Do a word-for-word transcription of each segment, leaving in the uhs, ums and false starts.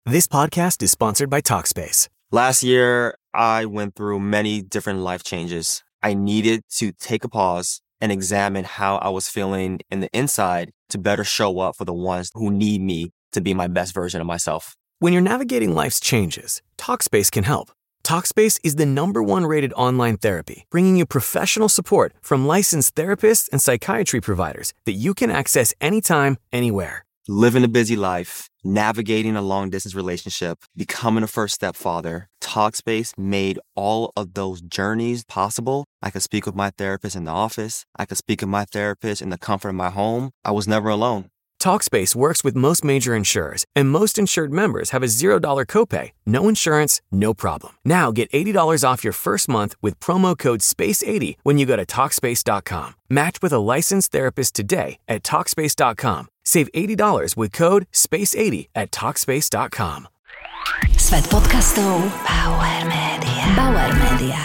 This podcast is sponsored by Talkspace. Last year, I went through many different life changes. I needed to take a pause and examine how I was feeling in the inside to better show up for the ones who need me to be my best version of myself. When you're navigating life's changes, Talkspace can help. Talkspace is the number one rated online therapy, bringing you professional support from licensed therapists and psychiatry providers that you can access anytime, anywhere. Living a busy life, navigating a long-distance relationship, becoming a first-step father, Talkspace made all of those journeys possible. I could speak with my therapist in the office. I could speak with my therapist in the comfort of my home. I was never alone. Talkspace works with most major insurers, and most insured members have a zero dollars copay. No insurance, no problem. Now get eighty dollars off your first month with promo code space eighty when you go to Talkspace dot com. Match with a licensed therapist today at Talkspace dot com. Save eighty dollars with code space eighty at Talkspace dot com. Svet podcastov Bauer Media. Bauer Media.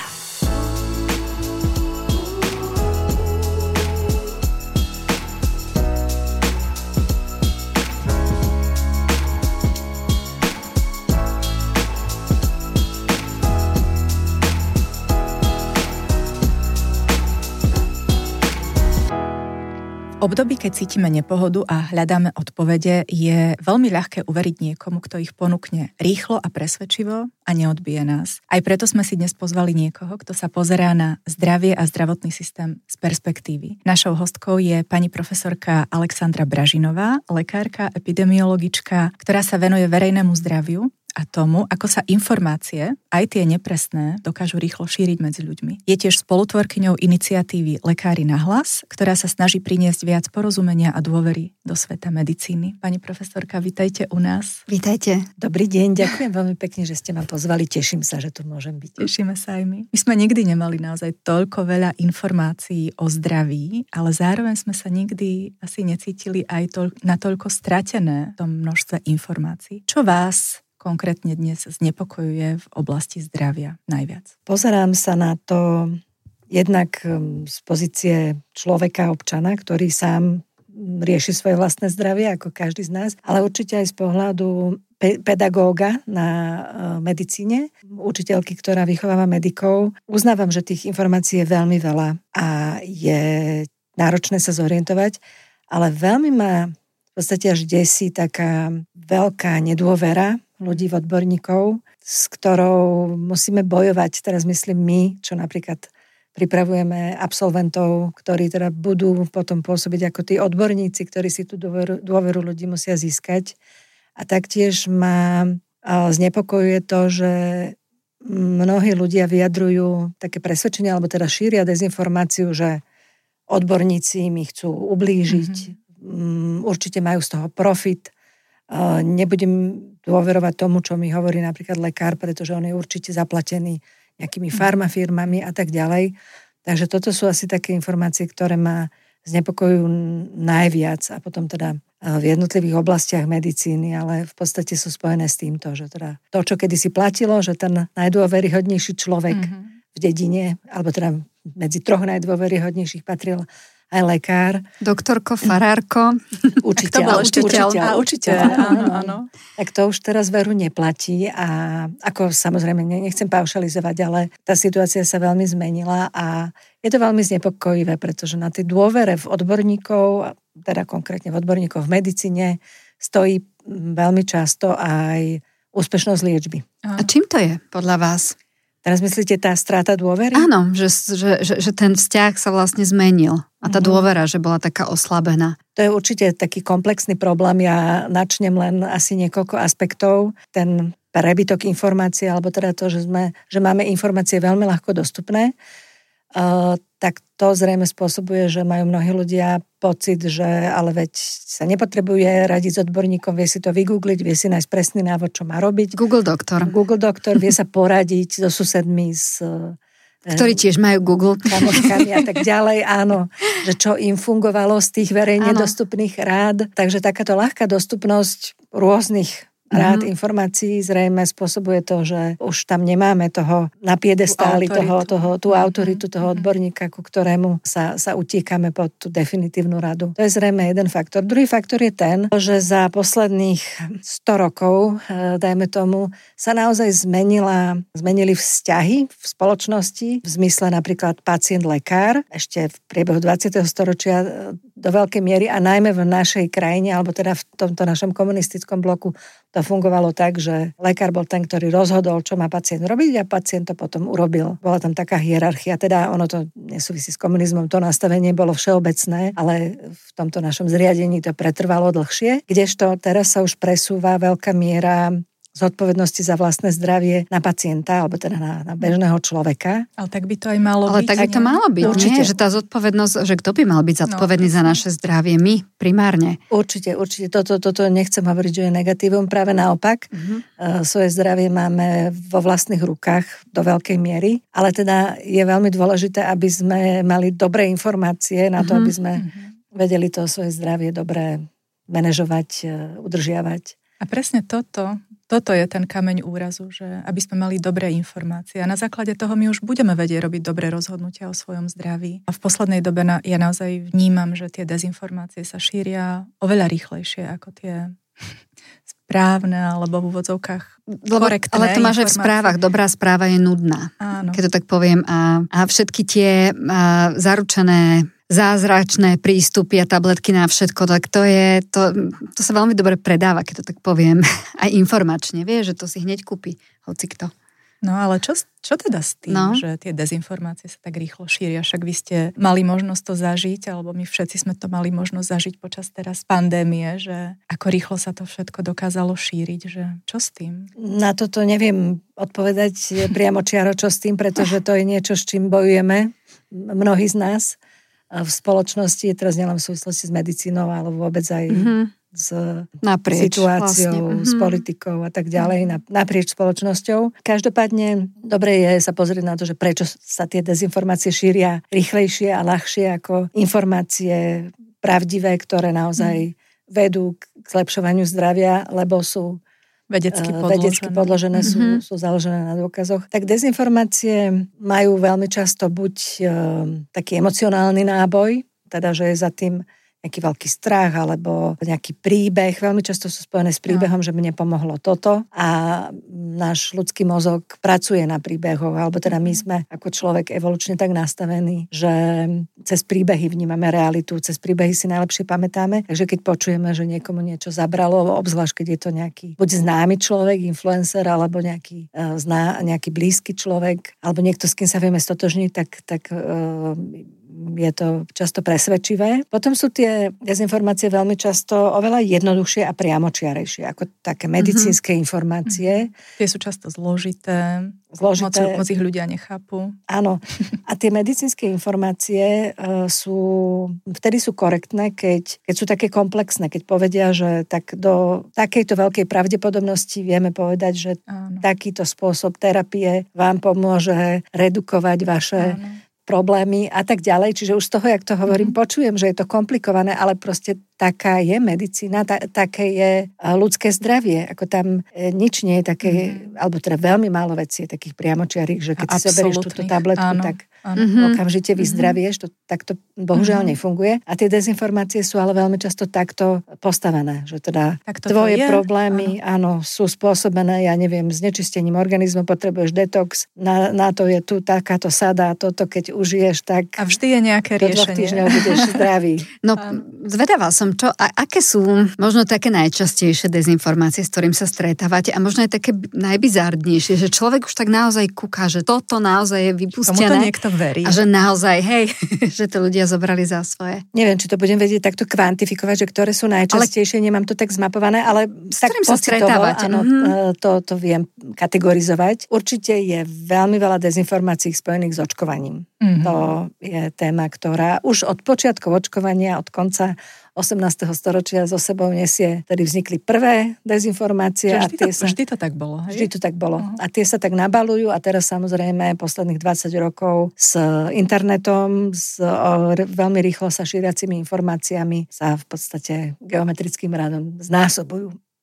Období, keď cítime nepohodu a hľadáme odpovede, je veľmi ľahké uveriť niekomu, kto ich ponúkne rýchlo a presvedčivo a neodbije nás. Aj preto sme si dnes pozvali niekoho, kto sa pozerá na zdravie a zdravotný systém z perspektívy. Našou hostkou je pani profesorka Alexandra Bražinová, lekárka, epidemiologička, ktorá sa venuje verejnému zdraviu a tomu, ako sa informácie, aj tie nepresné, dokážu rýchlo šíriť medzi ľuďmi. Je tiež spolutvorkyňou iniciatívy Lekári na hlas, ktorá sa snaží priniesť viac porozumenia a dôvery do sveta medicíny. Pani profesorka, vitajte u nás. Vitajte. Dobrý deň, ďakujem veľmi pekne, že ste ma pozvali. Teším sa, že tu môžem byť. Tešíme sa aj my. My sme nikdy nemali naozaj toľko veľa informácií o zdraví, ale zároveň sme sa nikdy asi necítili aj toľ- natoľko stratené v tom množstve informácií. Čo vás konkrétne dnes znepokojuje v oblasti zdravia najviac? Pozerám sa na to jednak z pozície človeka, občana, ktorý sám rieši svoje vlastné zdravie, ako každý z nás, ale určite aj z pohľadu pe- pedagóga na medicíne, učiteľky, ktorá vychováva medikov. Uznávam, že tých informácií je veľmi veľa a je náročné sa zorientovať, ale veľmi ma v podstate až desí taká veľká nedôvera ľudí, v odborníkov, s ktorou musíme bojovať. Teraz myslím my, čo napríklad pripravujeme absolventov, ktorí teda budú potom pôsobiť ako tí odborníci, ktorí si tú dôveru, dôveru ľudí musia získať. A taktiež ma znepokojuje to, že mnohí ľudia vyjadrujú také presvedčenie, alebo teda šíria dezinformáciu, že odborníci mi chcú ublížiť, mm-hmm. určite majú z toho profit. Nebudem dôverovať tomu, čo mi hovorí napríklad lekár, pretože on je určite zaplatený nejakými farmafirmami a tak ďalej. Takže toto sú asi také informácie, ktoré ma znepokojujú najviac a potom teda v jednotlivých oblastiach medicíny, ale v podstate sú spojené s týmto, že teda to, čo kedysi platilo, že ten najdôveryhodnejší človek mm-hmm. v dedine, alebo teda medzi troch najdôveryhodnejších patril aj lekár. Doktorko, farárko. Učiteľ. To bol učiteľ. Učiteľ, a učiteľ. Áno, áno. Tak to už teraz veru neplatí a ako samozrejme nechcem paušalizovať, ale tá situácia sa veľmi zmenila a je to veľmi znepokojivé, pretože na tej dôvere v odborníkov, teda konkrétne v odborníkov v medicíne, stojí veľmi často aj úspešnosť liečby. A čím to je podľa vás? Teraz myslíte tá strata dôvery? Áno, že, že, že, že ten vzťah sa vlastne zmenil a tá mm-hmm. dôvera, že bola taká oslabená. To je určite taký komplexný problém. Ja načnem len asi niekoľko aspektov. Ten prebytok informácie, alebo teda to, že, sme, že máme informácie veľmi ľahko dostupné, uh, tak to zrejme spôsobuje, že majú mnohí ľudia pocit, že ale veď sa nepotrebuje radiť s odborníkom, vie si to vygoogliť, vie si nájsť presný návod, čo má robiť. Google doktor. Google doktor vie sa poradiť so susedmi, s ktorí tiež majú Google. Kamoškami a tak ďalej, áno. Že čo im fungovalo z tých verejne áno. dostupných rád. Takže takáto ľahká dostupnosť rôznych rád mm-hmm. informácií zrejme spôsobuje to, že už tam nemáme toho na piedestáli, toho, toho, tú autoritu, toho odborníka, ku ktorému sa, sa utíkame pod tú definitívnu radu. To je zrejme jeden faktor. Druhý faktor je ten, že za posledných sto rokov, dajme tomu, sa naozaj zmenila, zmenili vzťahy v spoločnosti, v zmysle napríklad pacient-lekár, ešte v priebehu dvadsiateho storočia do veľkej miery a najmä v našej krajine, alebo teda v tomto našom komunistickom bloku to fungovalo tak, že lekár bol ten, ktorý rozhodol, čo má pacient robiť a pacient to potom urobil. Bola tam taká hierarchia, teda ono to nesúvisí s komunizmom, to nastavenie bolo všeobecné, ale v tomto našom zriadení to pretrvalo dlhšie, kdežto teraz sa už presúva veľká miera zodpovednosti za vlastné zdravie na pacienta, alebo teda na, na bežného človeka. Ale tak by to aj malo Ale byť. Ale tak by to malo byť, určite. Nie? Že tá zodpovednosť, že kto by mal byť zodpovedný no, za naše zdravie? My, primárne. Určite, určite. Toto, toto nechcem hovoriť, že je negatívum, práve naopak. Uh-huh. Uh, svoje zdravie máme vo vlastných rukách do veľkej miery, ale teda je veľmi dôležité, aby sme mali dobré informácie na to, uh-huh. aby sme uh-huh. vedeli to svoje zdravie dobre manažovať, uh, udržiavať. A presne toto Toto je ten kameň úrazu, že aby sme mali dobré informácie. A na základe toho my už budeme vedieť robiť dobré rozhodnutia o svojom zdraví. A v poslednej dobe na, ja naozaj vnímam, že tie dezinformácie sa šíria oveľa rýchlejšie ako tie správne alebo v úvodzovkách korektné. Ale to máš aj v správach. Dobrá správa je nudná. Áno. Keď to tak poviem. A, a všetky tie a, zaručené zázračné prístupy a tabletky na všetko, tak to je, to, to sa veľmi dobre predáva, keď to tak poviem, aj informačne, vieš, že to si hneď kúpi hocikto. No ale čo, čo teda s tým, no? Že tie dezinformácie sa tak rýchlo šíria? Však vy ste mali možnosť to zažiť, alebo my všetci sme to mali možnosť zažiť počas teraz pandémie, že ako rýchlo sa to všetko dokázalo šíriť, že čo s tým? Na toto neviem odpovedať priamo čiaro, čo s tým, pretože to je niečo, s čím bojujeme, mnohí z nás v spoločnosti, teraz nielen v súvislosti s medicínou, ale vôbec aj mm-hmm. s naprieč, situáciou, vlastne. S politikou a tak ďalej, naprieč spoločnosťou. Každopádne dobre je sa pozrieť na to, že prečo sa tie dezinformácie šíria rýchlejšie a ľahšie ako informácie pravdivé, ktoré naozaj mm. vedú k zlepšovaniu zdravia, lebo sú vedecky podložené, vedecky podložené mm-hmm. sú, sú založené na dôkazoch. Tak dezinformácie majú veľmi často buď e, taký emocionálny náboj, teda že je za tým nejaký veľký strach alebo nejaký príbeh. Veľmi často sú spojené s príbehom, no. že mne pomohlo toto a náš ľudský mozog pracuje na príbehoch, alebo teda my sme ako človek evolučne tak nastavení, že cez príbehy vnímame realitu, cez príbehy si najlepšie pamätáme. Takže keď počujeme, že niekomu niečo zabralo, obzvlášť keď je to nejaký buď známy človek, influencer, alebo nejaký, uh, zná, nejaký blízky človek, alebo niekto, s kým sa vieme stotožniť, tak, tak uh, je to často presvedčivé. Potom sú tie dezinformácie veľmi často oveľa jednoduchšie a priamočiarejšie, ako také medicínske mm-hmm. informácie. Mm-hmm. Tie sú často zložité, zložité. Moc, moc ich ľudia nechápu. Áno. A tie medicínske informácie uh, sú, vtedy sú korektné, keď, keď sú také komplexné, keď povedia, že tak do takejto veľkej pravdepodobnosti vieme povedať, že áno. takýto spôsob terapie vám pomôže redukovať vaše áno. problémy a tak ďalej. Čiže už z toho, jak to hovorím, mm-hmm. počujem, že je to komplikované, ale proste taká je medicína, ta, také je ľudské zdravie. Ako tam e, nič nie je také, mm-hmm. alebo teda veľmi málo vecí je takých priamočiarých, že keď a si zoberieš túto tabletku, áno, tak áno. okamžite vyzdravieš. To, tak to bohužiaľ mm-hmm. nefunguje. A tie dezinformácie sú ale veľmi často takto postavené, že teda tvoje problémy áno. áno, sú spôsobené, ja neviem, znečistením organizmu, potrebuješ detox, na, na to je tu takáto sada, toto keď užiješ, tak a vždy je nejaké riešenie. Do dvoch týždňov budeš zdravý. No, zvedavá som, čo, a aké sú možno také najčastejšie dezinformácie, s ktorým sa stretávate a možno aj také najbizardnejšie, že človek už tak naozaj kúka, že toto naozaj je vypustené. Tomu to niekto verí. A že naozaj, hej, že to ľudia zobrali za svoje. Neviem, či to budem vedieť takto kvantifikovať, že ktoré sú najčastejšie, ale nemám to tak zmapované, ale s tak sa stretávate. Áno, mm-hmm. to, to viem kategorizovať. Určite je veľmi veľa dezinformácií spojených s očkovaním. Mm-hmm. To je téma, ktorá už od počiatkov očkovania, od konca osemnásteho storočia so sebou nesie, tedy vznikli prvé dezinformácie. Vždy, a tie to, sa, vždy to tak bolo. Hej? Vždy to tak bolo. Uh-huh. A tie sa tak nabalujú a teraz samozrejme posledných dvadsať rokov s internetom, s o, veľmi rýchlo sa šíriacimi informáciami sa v podstate geometrickým radom znásobujú.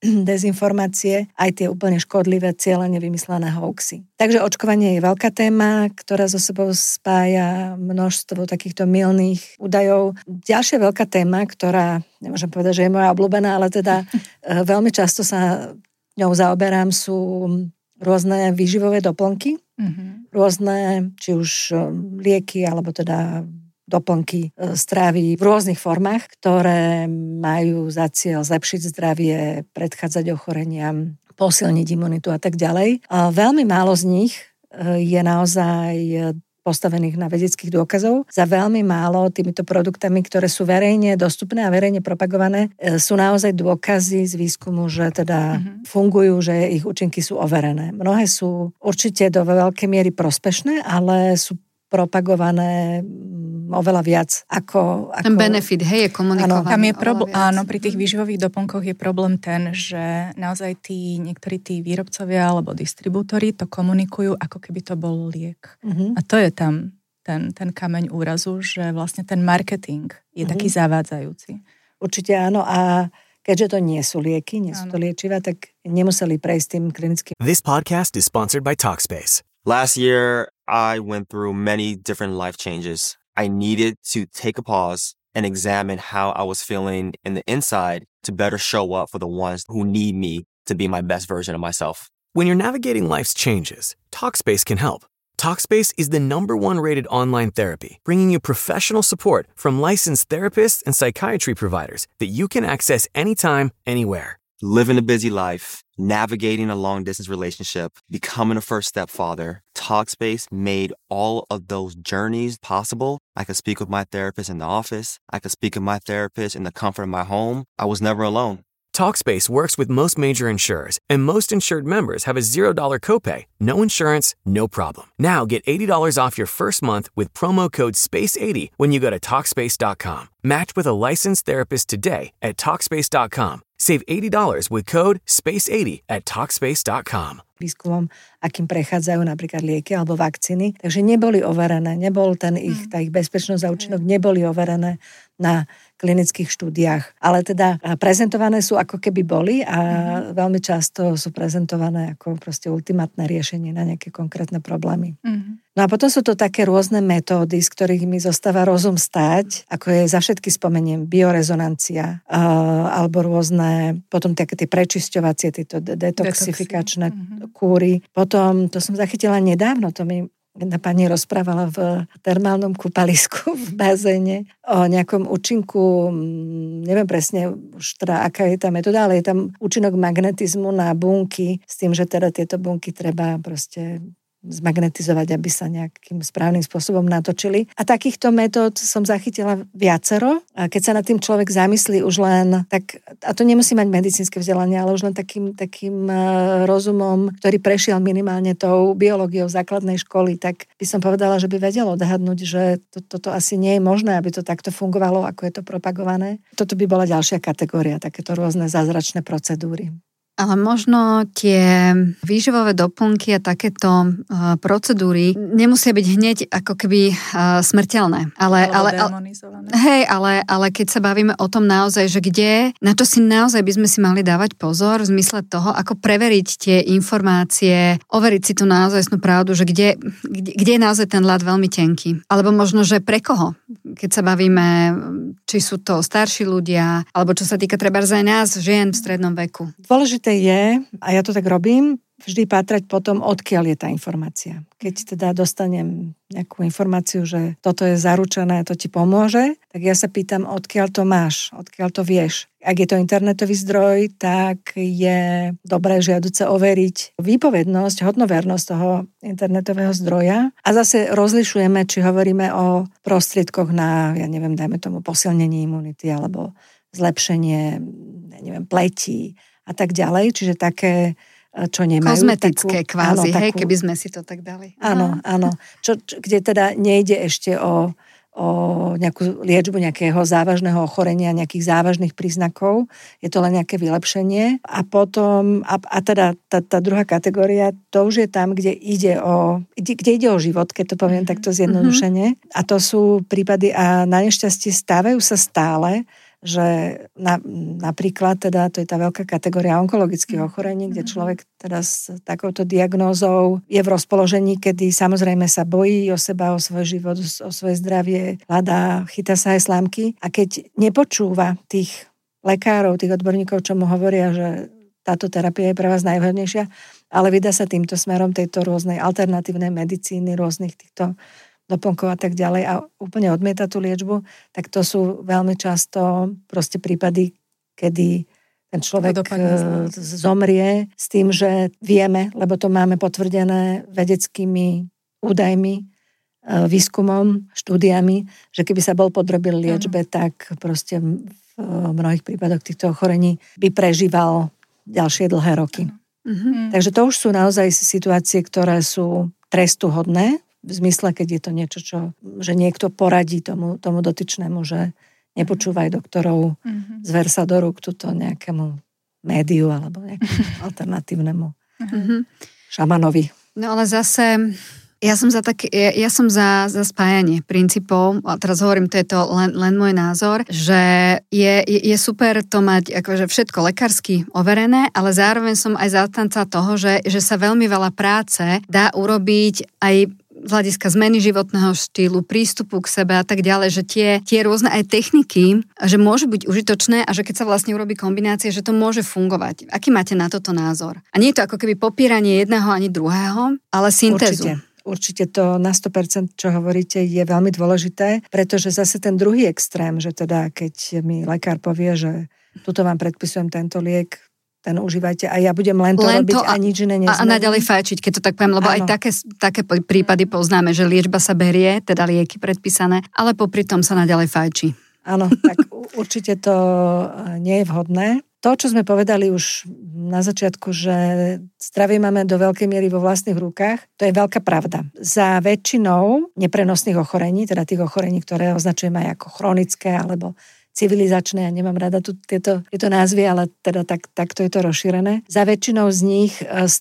dezinformácie, aj tie úplne škodlivé, cieľene vymyslené hoaxy. Takže očkovanie je veľká téma, ktorá so sebou spája množstvo takýchto mylných údajov. Ďalšia veľká téma, ktorá, nemôžem povedať, že je moja obľúbená, ale teda veľmi často sa ňou zaoberám, sú rôzne výživové doplnky, mm-hmm. rôzne, či už lieky, alebo teda doplnky strávy v rôznych formách, ktoré majú za cieľ zlepšiť zdravie, predchádzať ochoreniam, posilniť imunitu a tak ďalej. A veľmi málo z nich je naozaj postavených na vedeckých dôkazov. Za veľmi málo týmito produktami, ktoré sú verejne dostupné a verejne propagované, sú naozaj dôkazy z výskumu, že teda mm-hmm. fungujú, že ich účinky sú overené. Mnohé sú určite do veľkej miery prospešné, ale sú propagované oveľa viac ako... ako... Ten benefit, hej, je komunikovaný. Tam je problém, áno, pri tých výživových doplnkoch je problém ten, že naozaj tí, niektorí tí výrobcovia alebo distribútori to komunikujú, ako keby to bol liek. Uh-huh. A to je tam ten, ten kameň úrazu, že vlastne ten marketing je uh-huh. taký zavádzajúci. Určite áno, a keďže to nie sú lieky, nie sú to liečiva, tak nemuseli prejsť tým klinickým. This podcast is sponsored by Talkspace. Last year, I went through many different life changes. I needed to take a pause and examine how I was feeling in the inside to better show up for the ones who need me to be my best version of myself. When you're navigating life's changes, Talkspace can help. Talkspace is the number one rated online therapy, bringing you professional support from licensed therapists and psychiatry providers that you can access anytime, anywhere. Living a busy life, navigating a long-distance relationship, becoming a first-step father, Talkspace made all of those journeys possible. I could speak with my therapist in the office. I could speak with my therapist in the comfort of my home. I was never alone. Talkspace works with most major insurers, and most insured members have a zero dollars copay. No insurance, no problem. Now get eighty dollars off your first month with promo code space eighty when you go to Talkspace dot com. Match with a licensed therapist today at Talkspace dot com. Save eighty dollars with code space eighty at Talkspace dot com. Výskumom, akým prechádzajú napríklad lieky alebo vakcíny. Takže neboli overené, nebol ten ich, tá ich bezpečnosť a účinok neboli overené na klinických štúdiách. Ale teda prezentované sú ako keby boli a mm-hmm. veľmi často sú prezentované ako proste ultimátne riešenie na nejaké konkrétne problémy. Mm-hmm. No a potom sú to také rôzne metódy, z ktorých mi zostáva rozum stáť, ako je za všetky spomeniem biorezonancia, uh, alebo rôzne, potom také tie prečisťovacie, tieto detoxifikačné mm-hmm. kúry. Potom, to som zachytila nedávno, to mi jedna pani rozprávala v termálnom kúpalisku v bazéne o nejakom účinku, neviem presne už teda, aká je tá metóda, ale je tam účinok magnetizmu na bunky, s tým, že teda tieto bunky treba proste zmagnetizovať, aby sa nejakým správnym spôsobom natočili. A takýchto metód som zachytila viacero. A keď sa nad tým človek zamyslí už len, tak, a to nemusí mať medicínske vzdelanie, ale už len takým, takým rozumom, ktorý prešiel minimálne tou biológiou základnej školy, tak by som povedala, že by vedel odhadnúť, že to, toto asi nie je možné, aby to takto fungovalo, ako je to propagované. Toto by bola ďalšia kategória, takéto rôzne zázračné procedúry. Ale možno tie výživové doplnky a takéto uh, procedúry nemusia byť hneď ako keby uh, smrteľné. Ale, ale, ale, hej, ale, ale keď sa bavíme o tom naozaj, že kde, na čo si naozaj by sme si mali dávať pozor v zmysle toho, ako preveriť tie informácie, overiť si tú naozajstnú pravdu, že kde, kde, kde je naozaj ten ľad veľmi tenký. Alebo možno, že pre koho? Keď sa bavíme, či sú to starší ľudia, alebo čo sa týka trebárs aj nás, žien v strednom veku. Dôležité je, a ja to tak robím, vždy pátrať potom, odkiaľ je tá informácia. Keď teda dostanem nejakú informáciu, že toto je zaručené, to ti pomôže, tak ja sa pýtam, odkiaľ to máš, odkiaľ to vieš. Ak je to internetový zdroj, tak je dobré žiaduce overiť výpovednosť, hodnovernosť toho internetového zdroja. A zase rozlišujeme, či hovoríme o prostriedkoch na, ja neviem, dajme tomu posilnenie imunity alebo zlepšenie, ja neviem, pletí a tak ďalej. Čiže také, čo nemajú. Kozmetické takú, kvázi, áno, hej, takú, keby sme si to tak dali. Áno, áno. Čo, čo, kde teda nejde ešte o, o nejakú liečbu nejakého závažného ochorenia, nejakých závažných príznakov. Je to len nejaké vylepšenie. A potom, a, a teda tá, tá druhá kategória, to už je tam, kde ide o, kde, kde ide o život, keď to poviem takto zjednodušene. Mm-hmm. A to sú prípady, a na nešťastie stávajú sa stále, že na, napríklad, teda to je tá veľká kategória onkologických ochorení, kde človek teda s takouto diagnózou je v rozpoložení, kedy samozrejme sa bojí o seba, o svoj život, o svoje zdravie, hľadá, chytá sa aj slámky a keď nepočúva tých lekárov, tých odborníkov, čo mu hovoria, že táto terapia je pre vás najvhodnejšia, ale vydá sa týmto smerom tejto rôznej alternatívnej medicíny, rôznych týchto doplnkov a tak ďalej a úplne odmieta tú liečbu, tak to sú veľmi často proste prípady, kedy ten človek zomrie s tým, že vieme, lebo to máme potvrdené vedeckými údajmi, výskumom, štúdiami, že keby sa bol podrobil liečbe, tak proste v mnohých prípadoch týchto ochorení by prežíval ďalšie dlhé roky. Mm-hmm. Takže to už sú naozaj situácie, ktoré sú trestuhodné, v zmysle, keď je to niečo, čo, že niekto poradí tomu, tomu dotyčnému, že nepočúvaj doktorov, mm-hmm. zver sa do rúk tuto nejakému médiu alebo nejakému alternatívnemu mm-hmm. šamanovi. No ale zase ja som za, tak, ja, ja som za, za spájanie princípov, a teraz hovorím, to je to len, len môj názor, že je, je, je super to mať akože všetko lekársky overené, ale zároveň som aj zástanca toho, že, že sa veľmi veľa práce dá urobiť aj z hľadiska zmeny životného štýlu, prístupu k sebe a tak ďalej, že tie, tie rôzne aj techniky, že môžu byť užitočné a že keď sa vlastne urobí kombinácia, že to môže fungovať. Aký máte na toto názor? A nie je to ako keby popieranie jedného ani druhého, ale syntézu. Určite. Určite to na sto percent, čo hovoríte, je veľmi dôležité, pretože zase ten druhý extrém, že teda keď mi lekár povie, že tuto vám predpisujem tento liek, ten užívajte a ja budem len to len robiť to a, a nič iné nezmením. A, a naďalej fajčiť, keď to tak poviem, lebo ano. Aj také, také prípady poznáme, že liečba sa berie, teda lieky predpísané, ale popri tom sa naďalej fajčí. Áno, tak určite to nie je vhodné. To, čo sme povedali už na začiatku, že zdravie máme do veľkej miery vo vlastných rukách, to je veľká pravda. Za väčšinou neprenosných ochorení, teda tých ochorení, ktoré označujeme aj ako chronické alebo civilizačné, ja nemám rada tu tieto, tieto názvy, ale teda tak, takto je to rozšírené. Za väčšinou z nich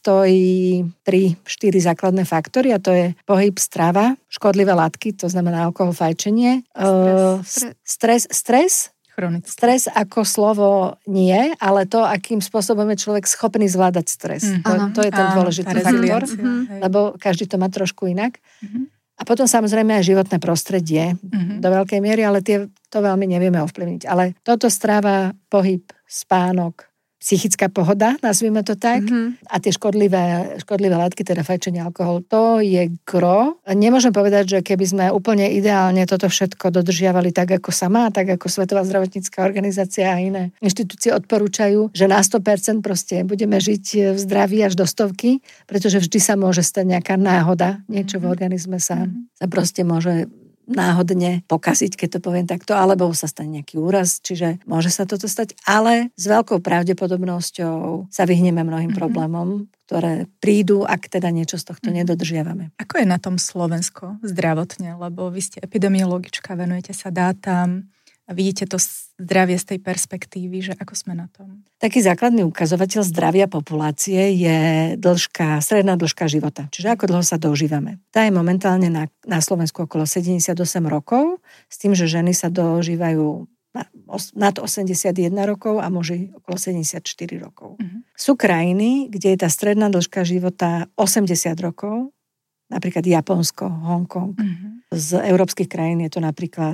stojí tri štyri základné faktory a to je pohyb, strava, škodlivé látky, to znamená alkohol, fajčenie, stres, stres, stres Chronicky. Stres ako slovo nie, ale to, akým spôsobom je človek schopný zvládať stres. Mm. To, to je ten Áno, dôležitý faktor, mm. lebo každý to má trošku inak. Mm. A potom samozrejme aj životné prostredie mm-hmm. do veľkej miery, ale tie to veľmi nevieme ovplyvniť. Ale toto stráva, pohyb, spánok, psychická pohoda, nazvime to tak, mm-hmm. a tie škodlivé, škodlivé látky, teda fajčenie, alkohol, to je gro. Nemôžem povedať, že keby sme úplne ideálne toto všetko dodržiavali tak, ako sa má, tak ako Svetová zdravotnícka organizácia a iné inštitúcie odporúčajú, že na sto percent proste budeme žiť v zdraví až do stovky, pretože vždy sa môže stať nejaká náhoda, niečo mm-hmm. v organizme sa, mm-hmm. sa proste môže náhodne pokaziť, keď to poviem takto, alebo sa stane nejaký úraz, čiže môže sa toto stať, ale s veľkou pravdepodobnosťou sa vyhneme mnohým mm-hmm. problémom, ktoré prídu, ak teda niečo z tohto mm-hmm. nedodržiavame. Ako je na tom Slovensko zdravotne? Lebo vy ste epidemiologička, venujete sa dátam a vidíte to zdravie z tej perspektívy, že ako sme na tom? Taký základný ukazovateľ zdravia populácie je dĺžka, stredná dĺžka života. Čiže ako dlho sa dožívame. Tá je momentálne na, na Slovensku okolo sedemdesiatosem rokov, s tým, že ženy sa dožívajú na, os, nad osemdesiatjeden rokov a muži okolo sedemdesiatštyri rokov. Uh-huh. Sú krajiny, kde je tá stredná dĺžka života osemdesiat rokov, napríklad Japonsko, Hongkong. Uh-huh. Z európskych krajín je to napríklad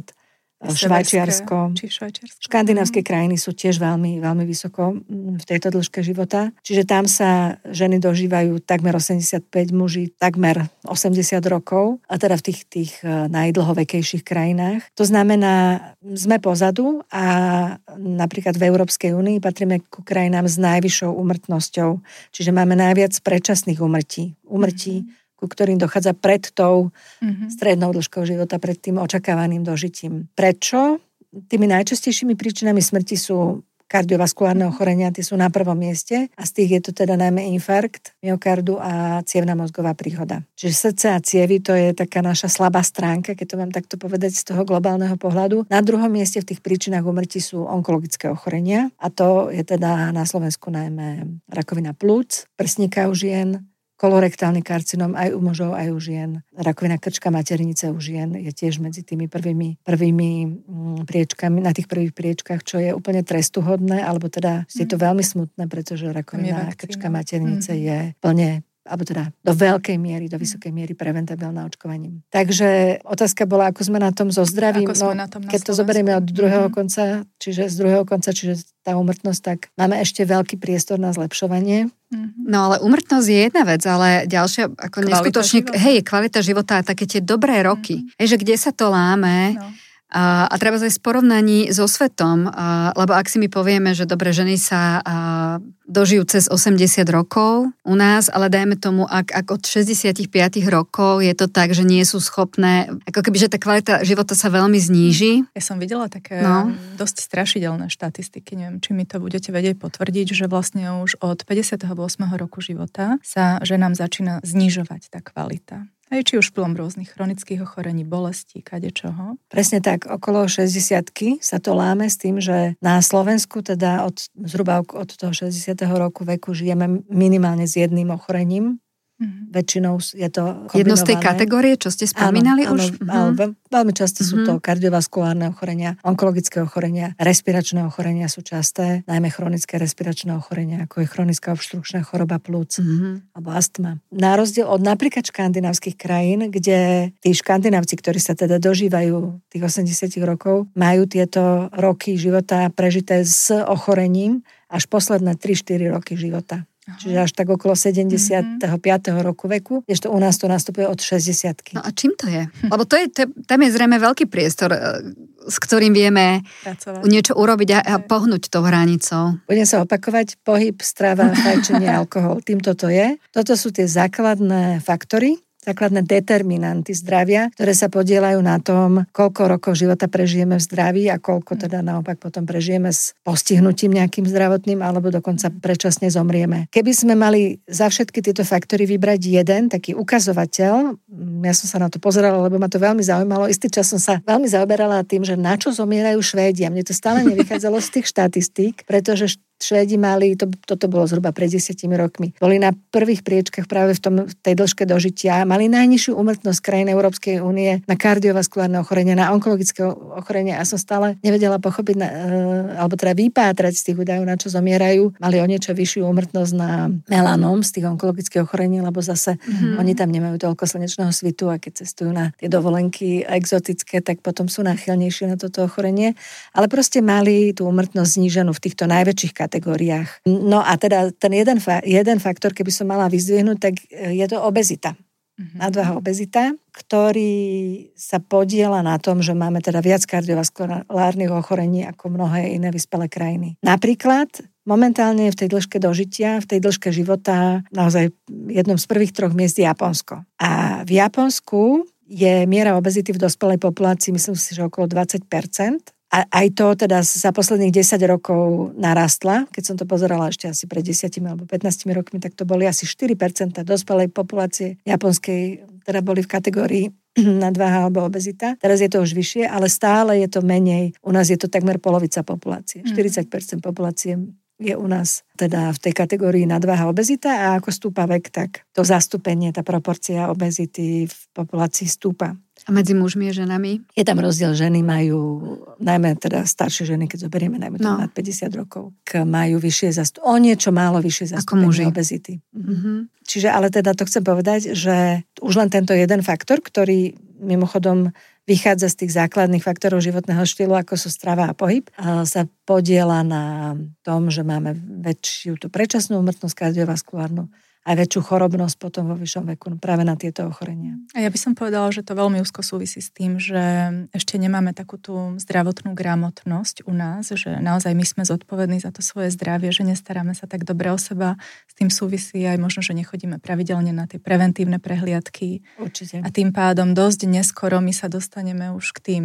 Švajčiarsko. Škandinávske mm. krajiny sú tiež veľmi, veľmi vysoko v tejto dĺžke života. Čiže tam sa ženy dožívajú takmer osemdesiatpäť, muži takmer osemdesiat rokov, a teda v tých, tých najdlhovekejších krajinách. To znamená, sme pozadu a napríklad v Európskej únii patríme ku krajinám s najvyššou úmrtnosťou. Čiže máme najviac predčasných úmrtí. Úmrtí mm. ku ktorým dochádza pred tou mm-hmm. strednou dĺžkou života, pred tým očakávaným dožitím. Prečo? Tými najčastejšími príčinami smrti sú kardiovaskulárne ochorenia, tie sú na prvom mieste a z tých je to teda najmä infarkt myokardu a cievna mozgová príhoda. Čiže srdce a cievy, to je taká naša slabá stránka, keď to mám takto povedať z toho globálneho pohľadu. Na druhom mieste v tých príčinách úmrtí sú onkologické ochorenia a to je teda na Slovensku najmä rakovina plúc, prsníka u žien, kolorektálny karcinom aj u mužov, aj u žien. Rakovina krčka maternice u žien je tiež medzi tými prvými, prvými priečkami, na tých prvých priečkách, čo je úplne trestuhodné, alebo teda je to veľmi smutné, pretože rakovina krčka maternice mm. je plne alebo teda do veľkej miery, do vysokej miery preventabilná očkovaním. Takže otázka bola, ako sme na tom so zdravím. Ako no, na tom na keď to zoberieme od druhého mm-hmm. konca, čiže z druhého konca, čiže tá úmrtnosť, tak máme ešte veľký priestor na zlepšovanie. Mm-hmm. No ale úmrtnosť je jedna vec, ale ďalšia, ako kvalita neskutočne, života. hej, kvalita života a také tie dobré roky. Mm-hmm. Hej, že kde sa to láme, no. A, a treba aj v porovnaní so svetom, a, lebo ak si my povieme, že dobre, ženy sa a, dožijú cez osemdesiat rokov u nás, ale dajme tomu, ak, ak od šesťdesiatpäť rokov je to tak, že nie sú schopné, ako keby, že tá kvalita života sa veľmi zníži. Ja som videla také no. dosť strašidelné štatistiky, neviem, či mi to budete vedieť potvrdiť, že vlastne už od päťdesiateho ôsmeho roku života sa ženám začína znižovať tá kvalita. Aj či už vplyvom rôznych chronických ochorení, bolestí, kadečoho. Presne tak, okolo šesťdesiatky sa to láme s tým, že na Slovensku teda od, zhruba od toho šesťdesiateho roku veku žijeme minimálne s jedným ochorením. Mm-hmm. Väčšinou je to kombinované. Jedno z tej kategórie, čo ste spomínali áno, už? Áno, mm-hmm. veľmi často mm-hmm. sú to kardiovaskulárne ochorenia, onkologické ochorenia, respiračné ochorenia sú časté, najmä chronické respiračné ochorenia, ako je chronická obštrukčná choroba plúc mm-hmm. alebo astma. Na rozdiel od napríklad škandinávskych krajín, kde tí škandinávci, ktorí sa teda dožívajú tých osemdesiat rokov, majú tieto roky života prežité s ochorením až posledné tri štyri roky života. Aha. Čiže až tak okolo sedemdesiateho piateho roku veku, kdežto u nás to nastupuje od šesťdesiatky. No a čím to je? Lebo to je, to je, tam je zrejme veľký priestor, s ktorým vieme pracovať. Niečo urobiť a, a pohnúť tou hranicou. Budem sa opakovať, pohyb, strava, fajčenie, alkohol. Týmto to je. Toto sú tie základné faktory, základné determinanty zdravia, ktoré sa podieľajú na tom, koľko rokov života prežijeme v zdraví a koľko teda naopak potom prežijeme s postihnutím nejakým zdravotným alebo dokonca predčasne zomrieme. Keby sme mali za všetky tieto faktory vybrať jeden taký ukazovateľ, ja som sa na to pozerala, lebo ma to veľmi zaujímalo, istý čas som sa veľmi zaoberala tým, že na čo zomierajú Švédi a mne to stále nevychádzalo z tých štatistík, pretože Švédi mali, to, toto bolo zhruba pred desiatimi rokmi, boli na prvých priečkach práve v, tom, v tej dĺžke dožitia, mali najnižšiu úmrtnosť krajín Európskej únie na kardiovaskulárne ochorenia, na onkologické ochorenia a som stále nevedela pochopiť, na, alebo teda vypátrať z tých údajov, na čo zomierajú. Mali o niečo vyššiu úmrtnosť na melanom z tých onkologických ochorení, lebo zase mm-hmm. oni tam nemajú toľko slnečného svitu a keď cestujú na tie dovolenky exotické, tak potom sú náchylnejšie na toto ochorenie. Ale proste mali tú úmrtnosť zníženú v týchto najväčších kategóriách. No a teda ten jeden, fa- jeden faktor, keby som mala vyzdvihnúť, tak je to obezita. Mm-hmm. Nadváha obezita, ktorý sa podieľa na tom, že máme teda viac kardiovaskulárnych ochorení ako mnohé iné vyspelé krajiny. Napríklad momentálne v tej dĺžke dožitia, v tej dĺžke života naozaj jednom z prvých troch miest je Japonsko. A v Japonsku je miera obezity v dospelej populácii, myslím si, že okolo dvadsať percent. A aj to teda za posledných desať rokov narastla. Keď som to pozerala ešte asi pred desiatimi alebo pätnástimi rokmi, tak to boli asi štyri percentá dospelej populácie japonskej, teda boli v kategórii nadváha alebo obezita. Teraz je to už vyššie, ale stále je to menej. U nás je to takmer polovica populácie. štyridsať percent populácie je u nás teda v tej kategórii nadváha obezita a ako stúpa vek, tak to zastúpenie, tá proporcia obezity v populácii stúpa. A medzi mužmi a ženami? Je tam rozdiel, ženy majú, najmä teda staršie ženy, keď zoberieme najmä no. nad päťdesiat rokov, majú vyššie zastúpenie, o niečo málo vyššie zastúpenie obezity. Mm-hmm. Čiže ale teda to chcem povedať, že už len tento jeden faktor, ktorý mimochodom vychádza z tých základných faktorov životného štýlu, ako sú strava a pohyb, a sa podieľa na tom, že máme väčšiu tú predčasnú úmrtnosť kardiovaskulárnu, aj väčšiu chorobnosť potom vo vyššom veku práve na tieto ochorenia. A ja by som povedala, že to veľmi úzko súvisí s tým, že ešte nemáme takú tú zdravotnú gramotnosť u nás, že naozaj my sme zodpovední za to svoje zdravie, že nestaráme sa tak dobre o seba. S tým súvisí aj možno, že nechodíme pravidelne na tie preventívne prehliadky. Určite. A tým pádom dosť neskoro my sa dostaneme už k tým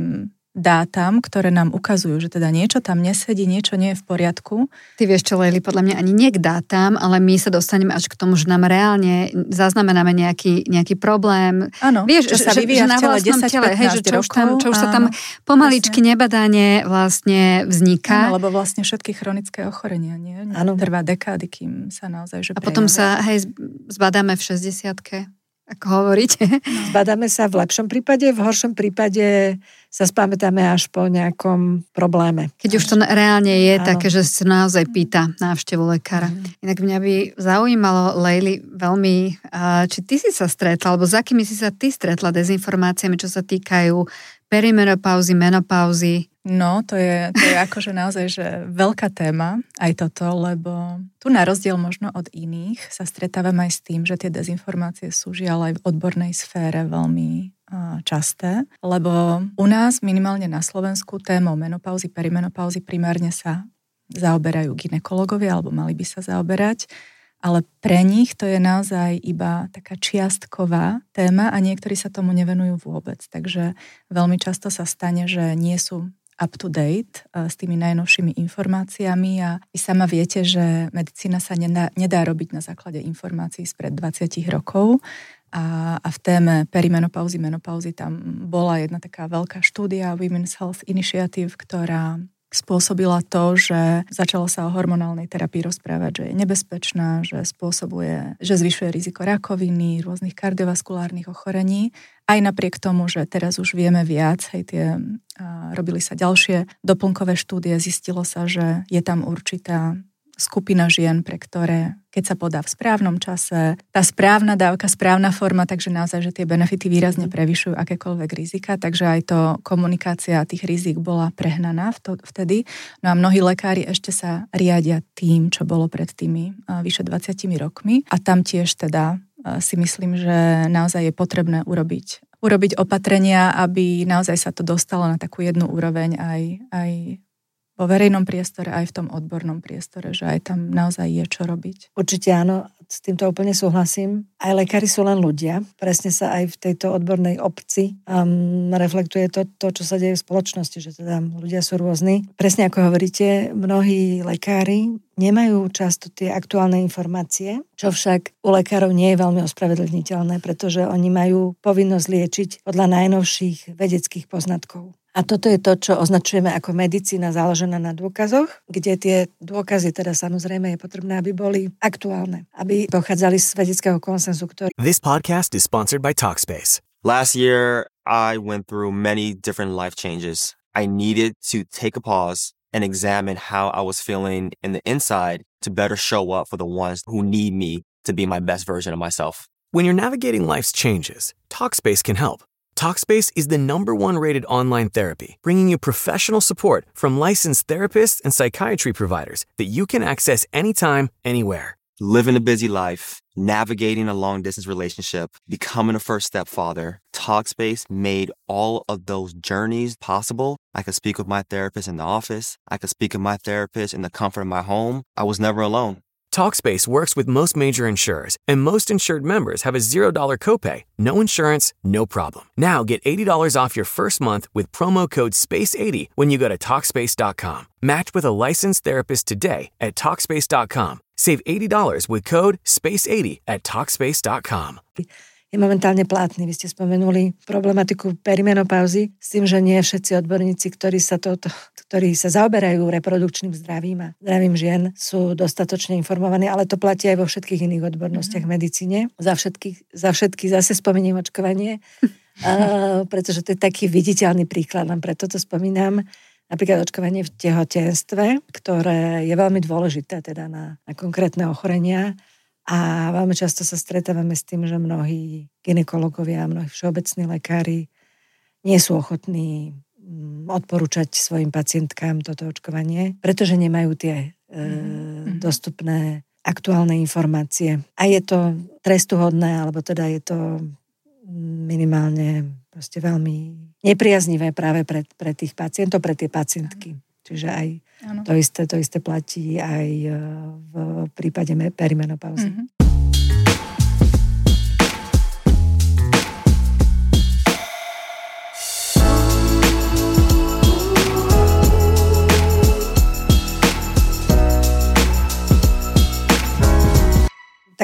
dátam, ktoré nám ukazujú, že teda niečo tam nesedí, niečo nie je v poriadku. Ty vieš čo, Lejli, podľa mňa ani nie k dátam, ale my sa dostaneme až k tomu, že nám reálne zaznamenáme nejaký, nejaký problém. Áno, vieš, že sa že, vyvíja že na v tele vlastnom desať tele, hej, že čo už tam, čo už sa tam pomaličky nebadane vlastne vzniká. Áno, lebo vlastne všetky chronické ochorenia, nie? Áno. Trvá dekády, kým sa naozaj že A potom prejavia. sa, hej, zbadáme v šesťdesiatke. Ako hovoríte. Zbadáme sa v lepšom prípade, v horšom prípade sa spamätáme až po nejakom probléme. Keď už to reálne je Áno. také, že si naozaj pýta návštevu lekára. Mm. Inak mňa by zaujímalo, Lejli, veľmi, či ty si sa stretla, alebo za akými si sa ty stretla dezinformáciami, čo sa týkajú perimenopauzy, menopauzy. No, to je, to je akože naozaj že veľká téma, aj toto, lebo tu na rozdiel možno od iných sa stretávam aj s tým, že tie dezinformácie sú žiaľ aj v odbornej sfére veľmi časté, lebo u nás minimálne na Slovensku témou menopauzy, perimenopauzy primárne sa zaoberajú gynekológovia, alebo mali by sa zaoberať, ale pre nich to je naozaj iba taká čiastková téma a niektorí sa tomu nevenujú vôbec. Takže veľmi často sa stane, že nie sú up to date s tými najnovšími informáciami a vy sama viete, že medicína sa nedá, nedá robiť na základe informácií spred dvadsať rokov a, a v téme perimenopauzy, menopauzy tam bola jedna taká veľká štúdia Women's Health Initiative, ktorá spôsobila to, že začalo sa o hormonálnej terapii rozprávať, že je nebezpečná, že spôsobuje, že zvyšuje riziko rakoviny, rôznych kardiovaskulárnych ochorení. Aj napriek tomu, že teraz už vieme viac, hej, tie, a, robili sa ďalšie doplnkové štúdie, zistilo sa, že je tam určitá skupina žien, pre ktoré, keď sa podá v správnom čase, tá správna dávka, správna forma, takže naozaj, že tie benefity výrazne prevyšujú akékoľvek rizika, takže aj to komunikácia tých rizik bola prehnaná vtedy. No a mnohí lekári ešte sa riadia tým, čo bolo pred tými vyše dvadsiatimi rokmi a tam tiež teda si myslím, že naozaj je potrebné urobiť, urobiť opatrenia, aby naozaj sa to dostalo na takú jednu úroveň aj, aj vo verejnom priestore, aj v tom odbornom priestore, že aj tam naozaj je čo robiť. Určite áno, s týmto úplne súhlasím. Aj lekári sú len ľudia. Presne sa aj v tejto odbornej obci um, reflektuje to, to, čo sa deje v spoločnosti, že teda ľudia sú rôzni. Presne ako hovoríte, mnohí lekári nemajú často tie aktuálne informácie, čo však u lekárov nie je veľmi ospravedlniteľné, pretože oni majú povinnosť liečiť podľa najnovších vedeckých poznatkov. A toto je to, čo označujeme ako medicína založená na dôkazoch, kde tie dôkazy teda samozrejme je potrebné, aby boli aktuálne, aby pochádzali z vedeckého konsenzu, ktorý... This podcast is sponsored by Talkspace. Last year, I went through many different life changes. I needed to take a pause and examine how I was feeling in the inside to better show up for the ones who need me to be my best version of myself. When you're navigating life's changes, Talkspace can help. Talkspace is the number one rated online therapy, bringing you professional support from licensed therapists and psychiatry providers that you can access anytime, anywhere. Living a busy life, navigating a long-distance relationship, becoming a first-step father, Talkspace made all of those journeys possible. I could speak with my therapist in the office. I could speak with my therapist in the comfort of my home. I was never alone. Talkspace works with most major insurers, and most insured members have a zero dollar copay. No insurance, no problem. Now get eighty dollars off your first month with promo code space eighty when you go to Talkspace dot com. Match with a licensed therapist today at Talkspace dot com. Save eighty dollars with code space eighty at Talkspace dot com. Je momentálne platný. Vy ste spomenuli problematiku perimenopauzy s tým, že nie všetci odborníci, ktorí sa, to, to, ktorí sa zaoberajú reprodukčným zdravím a zdravím žien, sú dostatočne informovaní, ale to platí aj vo všetkých iných odbornostiach v medicíne. Za všetky, za všetky zase spomeniem očkovanie, a, pretože to je taký viditeľný príklad, len preto to spomínam. Napríklad očkovanie v tehotenstve, ktoré je veľmi dôležité teda na, na konkrétne ochorenia. A veľmi často sa stretávame s tým, že mnohí gynekológovia, mnohí všeobecní lekári nie sú ochotní odporúčať svojim pacientkám toto očkovanie, pretože nemajú tie e, dostupné aktuálne informácie. A je to trestuhodné, alebo teda je to minimálne proste veľmi nepriaznivé práve pre, pre tých pacientov, pre tie pacientky. Čiže aj ano. to isté, to isté platí aj v prípade perimenopauzy. Mm-hmm.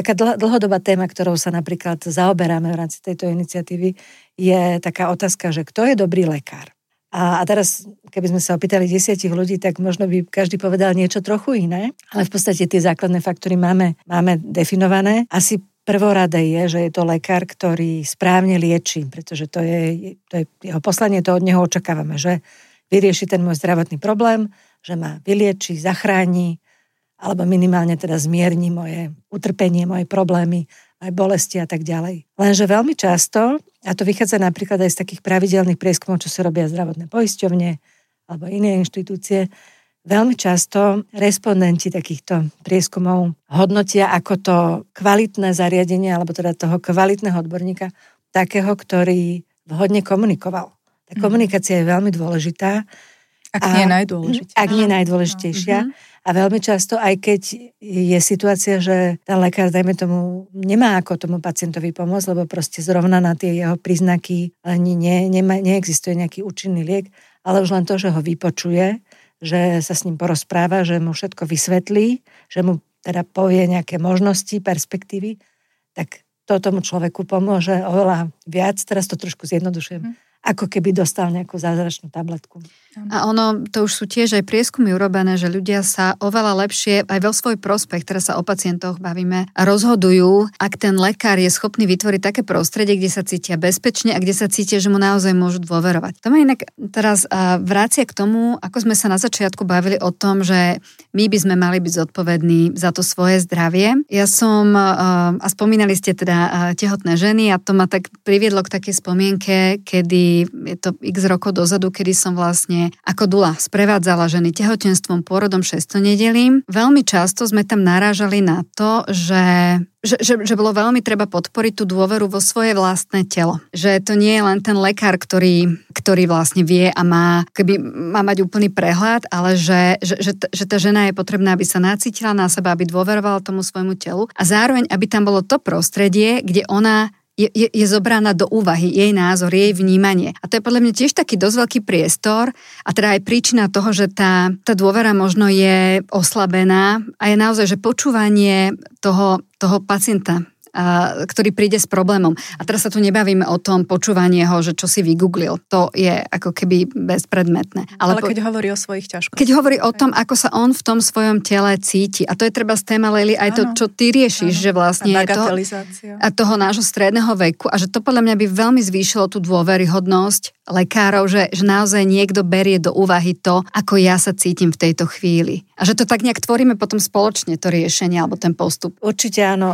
taká dl- dlhodobá téma, ktorou sa napríklad zaoberáme v rámci tejto iniciatívy, je taká otázka, že kto je dobrý lekár. A, a teraz, keby sme sa opýtali desiatich ľudí, tak možno by každý povedal niečo trochu iné, ale v podstate tie základné faktory máme, máme definované. Asi prvoradé je, že je to lekár, ktorý správne lieči, pretože to je, to je jeho poslanie, to od neho očakávame, že vyrieši ten môj zdravotný problém, že ma vylieči, zachráni, alebo minimálne teda zmierni moje utrpenie, moje problémy, aj bolesti a tak ďalej. Lenže veľmi často, a to vychádza napríklad aj z takých pravidelných prieskumov, čo sa robia zdravotné poisťovne alebo iné inštitúcie, veľmi často respondenti takýchto prieskumov hodnotia ako to kvalitné zariadenie, alebo teda toho kvalitného odborníka, takého, ktorý vhodne komunikoval. Tá komunikácia je veľmi dôležitá. Ak nie je najdôležitejšia. Ak nie je najdôležitejšia. A veľmi často, aj keď je situácia, že ten lekár, dajme tomu, nemá ako tomu pacientovi pomôcť, lebo proste zrovna na tie jeho príznaky ani nie, nema, neexistuje nejaký účinný liek, ale už len to, že ho vypočuje, že sa s ním porozpráva, že mu všetko vysvetlí, že mu teda povie nejaké možnosti, perspektívy, tak to tomu človeku pomôže oveľa viac. Teraz to trošku zjednodušujem. Hm. Ako keby dostal nejakú zázračnú tabletku. A ono, to už sú tiež aj prieskumy urobené, že ľudia sa oveľa lepšie, aj vo svoj prospech, teraz sa o pacientoch bavíme, rozhodujú, ak ten lekár je schopný vytvoriť také prostredie, kde sa cítia bezpečne a kde sa cítia, že mu naozaj môžu dôverovať. To ma inak teraz vrácia k tomu, ako sme sa na začiatku bavili o tom, že my by sme mali byť zodpovední za to svoje zdravie. Ja som, a spomínali ste teda tehotné ženy a to ma tak priviedlo k takej spomienke, kedy je to x rokov dozadu, kedy som vlastne ako dula sprevádzala ženy tehotenstvom, pôrodom, šesťstonedelím. Veľmi často sme tam narážali na to, že, že, že, že bolo veľmi treba podporiť tú dôveru vo svoje vlastné telo. Že to nie je len ten lekár, ktorý, ktorý vlastne vie a má, keby má mať úplný prehľad, ale že, že, že, že tá žena je potrebná, aby sa nacítila na seba, aby dôverovala tomu svojmu telu a zároveň, aby tam bolo to prostredie, kde ona Je, je, je zobraná do úvahy, jej názor, jej vnímanie. A to je podľa mňa tiež taký dosť veľký priestor a teda aj príčina toho, že tá, tá dôvera možno je oslabená a je naozaj, že počúvanie toho, toho pacienta, a, ktorý príde s problémom. A teraz sa tu nebavíme o tom počúvanie ho, že čo si vygooglil. To je ako keby bezpredmetné. Ale, Ale keď po... hovorí o svojich ťažkostiach. Keď hovorí o tom, ako sa on v tom svojom tele cíti. A to je treba z téma, Leli, aj to, čo ty riešiš, ano. Že vlastne je to a toho nášho stredného veku a že to podľa mňa by veľmi zvýšilo tú dôveryhodnosť lekárov, že, že naozaj niekto berie do úvahy to, ako ja sa cítim v tejto chvíli. A že to tak nejak tvoríme potom spoločne, to riešenie alebo ten postup. Určite áno.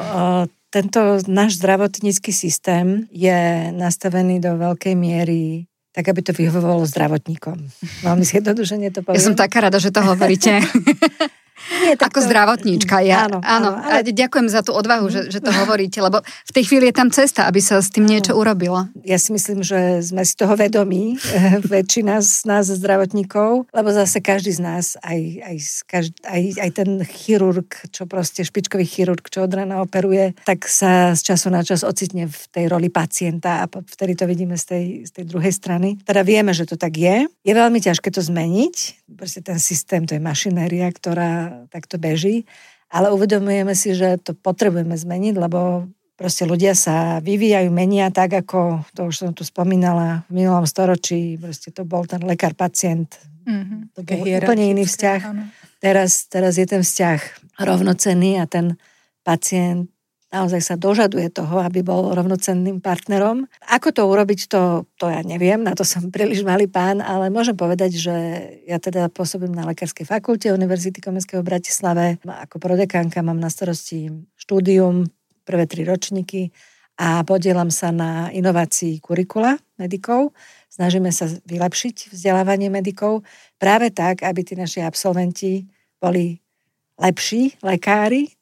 Tento náš zdravotnícky systém je nastavený do veľkej miery tak, aby to vyhovovalo zdravotníkom. Veľmi zjednodušene to poviem. Ja som taká rada, že to hovoríte. Nie, ako to... zdravotníčka. Ja, áno, áno, áno, ale... ďakujem za tú odvahu, že, že to hovoríte, lebo v tej chvíli je tam cesta, aby sa s tým niečo urobilo. Ja si myslím, že sme si toho vedomí, väčšina z nás zdravotníkov, lebo zase každý z nás, aj, aj, každý, aj, aj ten chirurg, čo proste špičkový chirurg, čo od rána operuje, tak sa z času na čas ocitne v tej roli pacienta a vtedy to vidíme z tej, z tej druhej strany. Teda vieme, že to tak je. Je veľmi ťažké to zmeniť. Proste ten systém, to je mašinéria, ktorá takto beží, ale uvedomujeme si, že to potrebujeme zmeniť, lebo proste ľudia sa vyvíjajú, menia tak, ako to už som tu spomínala v minulom storočí, proste to bol ten lekár-pacient, mm-hmm. to bol úplne iný vzťah. Teraz, teraz je ten vzťah rovnocenný a ten pacient naozaj sa dožaduje toho, aby bol rovnocenným partnerom. Ako to urobiť, to, to ja neviem, na to som príliš malý pán, ale môžem povedať, že ja teda pôsobím na Lekárskej fakulte Univerzity Komenského v Bratislave. Ako prodekánka mám na starosti štúdium, prvé tri ročníky a podielam sa na inovácii kurikula medikov. Snažíme sa vylepšiť vzdelávanie medikov práve tak, aby tí naši absolventi boli lepší lekári.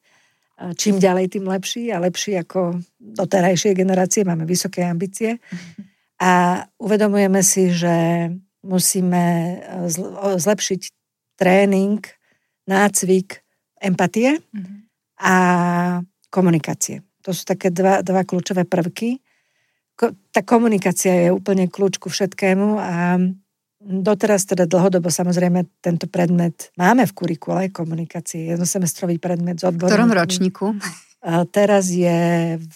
Čím ďalej, tým lepší a lepší ako doterajšie generácie. Máme vysoké ambície. A uvedomujeme si, že musíme zlepšiť tréning, nácvik empatie a komunikácie. To sú také dva, dva kľúčové prvky. Tá komunikácia je úplne kľúč ku všetkému a doteraz teda dlhodobo samozrejme tento predmet máme v kurikule komunikácie, jednosemestrový predmet z odborníkmi. V ktorom ročníku? Teraz je v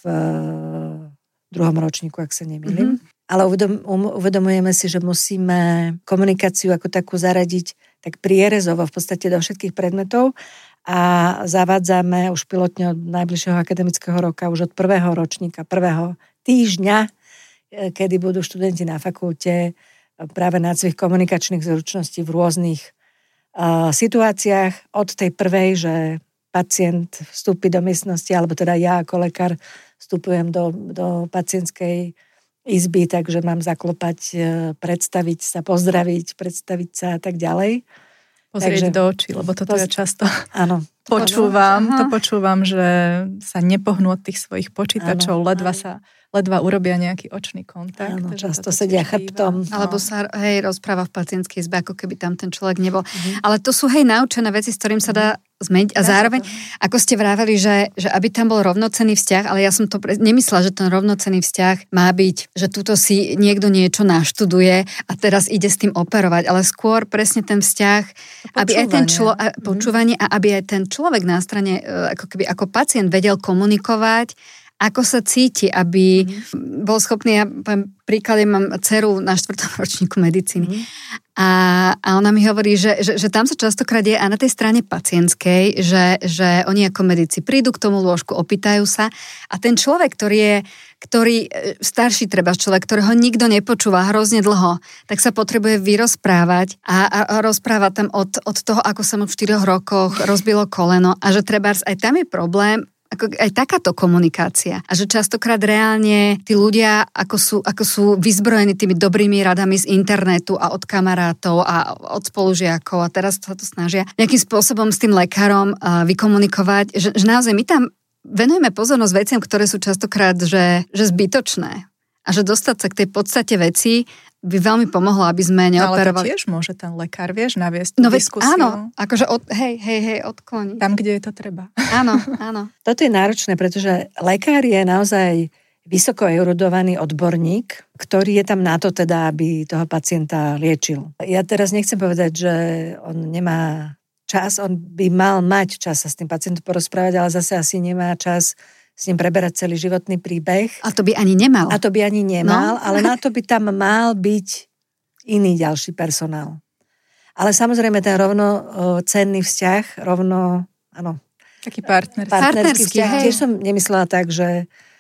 druhom ročníku, ak sa nemýlim. Mm-hmm. Ale uvedom, um, uvedomujeme si, že musíme komunikáciu ako takú zaradiť tak prierezovo v podstate do všetkých predmetov a zavádzame už pilotne od najbližšieho akademického roka, už od prvého ročníka, prvého týždňa, kedy budú študenti na fakulte práve nácvik komunikačných zručností v rôznych uh, situáciách. Od tej prvej, že pacient vstúpi do miestnosti, alebo teda ja ako lekár vstupujem do, do pacientskej izby, takže mám zaklopať, predstaviť sa, pozdraviť, predstaviť sa a tak ďalej. Pozrieť takže, do očí, lebo toto poz... ja často áno. počúvam. Aha. To počúvam, že sa nepohnú od tých svojich počítačov, áno, ledva áno. sa ledva urobia nejaký očný kontakt. Áno, často sedia chrbtom. No. Alebo sa, hej, rozpráva v pacientskej izbe, ako keby tam ten človek nebol. Mm-hmm. Ale to sú, hej, naučené veci, s ktorým sa dá zmeniť. A zároveň, ako ste vraveli, že, že aby tam bol rovnocenný vzťah, ale ja som to pre... nemyslela, že ten rovnocenný vzťah má byť, že tuto si niekto niečo naštuduje a teraz ide s tým operovať, ale skôr presne ten vzťah, aby aj ten člo... počúvanie a aby aj ten človek na strane, ako keby ako pacient vedel komunikovať, ako sa cíti, aby mm. bol schopný, ja poviem príklad, ja mám dceru na štvrtom ročníku medicíny mm. a, a ona mi hovorí, že, že, že tam sa častokrát je aj na tej strane pacientskej, že, že oni ako medici prídu k tomu lôžku, opýtajú sa a ten človek, ktorý je ktorý, starší treba človek, ktorého nikto nepočúva hrozne dlho, tak sa potrebuje vyrozprávať a, a, a rozpráva tam od, od toho, ako sa mu v štyroch rokoch rozbilo koleno a že trebárs aj tam je problém, ako aj takáto komunikácia. A že častokrát reálne tí ľudia, ako sú, ako sú vyzbrojení tými dobrými radami z internetu a od kamarátov a od spolužiakov a teraz sa to snažia nejakým spôsobom s tým lekárom uh, vykomunikovať, že, že naozaj my tam venujeme pozornosť veciam, ktoré sú častokrát, že, že zbytočné. A že dostať sa k tej podstate veci by veľmi pomohlo, aby sme neoperovali. Ale to tiež môže ten lekár, vieš, naviesť no, diskusiu. Áno, akože od, hej, hej, hej, odkloniť. Tam, kde je to treba. Áno, áno. Toto je náročné, pretože lekár je naozaj vysoko erudovaný odborník, ktorý je tam na to teda, aby toho pacienta liečil. Ja teraz nechcem povedať, že on nemá čas, on by mal mať čas sa s tým pacientom porozprávať, ale zase asi nemá čas s ním preberať celý životný príbeh. A to by ani nemal. A to by ani nemal, no. Ale na to by tam mal byť iný ďalší personál. Ale samozrejme ten rovnocenný vzťah, rovno, áno. Taký partnerský. Partnerský vzťah. Hej. Tiež som nemyslela tak, že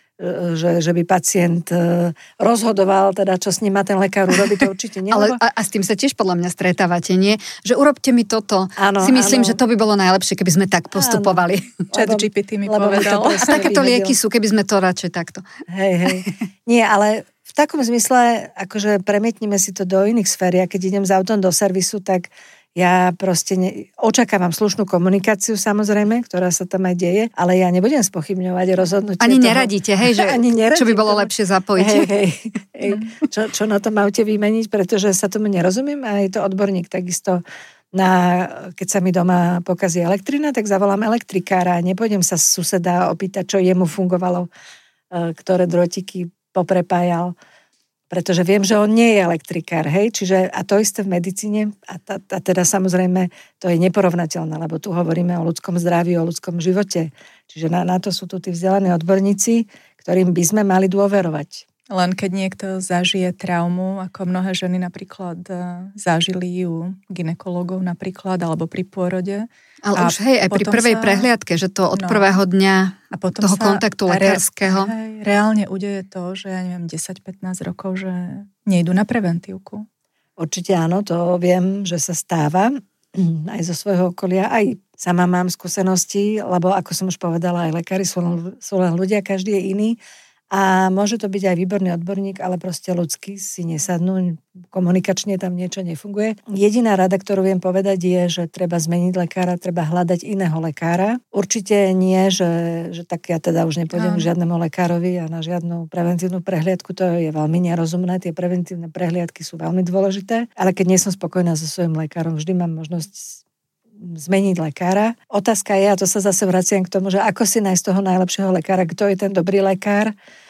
Že, že by pacient rozhodoval, teda čo s ním má ten lekár urobiť, to určite nie. Ale a, a s tým sa tiež podľa mňa stretávate, nie? Že urobte mi toto. Áno, si myslím, áno. že to by bolo najlepšie, keby sme tak postupovali. Chat gé pé té mi povedal. A takéto lieky sú, keby sme to radšej takto. Hej, hej. Nie, ale v takom zmysle, akože premietnime si to do iných sfér. Ja keď idem s autom do servisu, tak ja proste ne, očakávam slušnú komunikáciu, samozrejme, ktorá sa tam aj deje, ale ja nebudem spochybňovať rozhodnutie. Ani toho. neradíte, hej, že Ani neradím, čo by bolo lepšie zapojiť. Hej, hej, hej. Čo, čo na tom aute vymeniť, pretože sa tomu nerozumiem a je to odborník takisto. Na, keď sa mi doma pokazí elektrina, tak zavolám elektrikára a nepôjdem sa suseda opýtať, čo jemu fungovalo, ktoré drotiky poprepájal. Pretože viem, že on nie je elektrikár, hej, čiže a to isté v medicíne a, ta, a teda samozrejme to je neporovnateľné, lebo tu hovoríme o ľudskom zdraví, o ľudskom živote. Čiže na, na to sú tu tí vzdelaní odborníci, ktorým by sme mali dôverovať. Len keď niekto zažije traumu, ako mnohé ženy napríklad zažili u gynekologov napríklad, alebo pri pôrode. Ale už hej, aj pri prvej sa, prehliadke, že to od no, prvého dňa a potom toho kontaktu lekárskeho. Re, reálne udeje to, že ja neviem, desať pätnásť rokov, že nejdu na preventívku. Určite áno, to viem, že sa stáva aj zo svojho okolia, aj sama mám skúsenosti, lebo ako som už povedala, aj lekári sú len, sú len ľudia, každý je iný. A môže to byť aj výborný odborník, ale proste ľudsky si nesadnú, komunikačne tam niečo nefunguje. Jediná rada, ktorú viem povedať, je, že treba zmeniť lekára, treba hľadať iného lekára. Určite nie, že, že tak ja teda už nepôjdem k žiadnemu lekárovi a na žiadnu preventívnu prehliadku, to je veľmi nerozumné, tie preventívne prehliadky sú veľmi dôležité, ale keď nie som spokojná so svojím lekárom, vždy mám možnosť zmeniť lekára. Otázka je, a to sa zase vraciam k tomu, že ako si nájsť toho najlepšieho lekára, kto je ten dobrý lekár.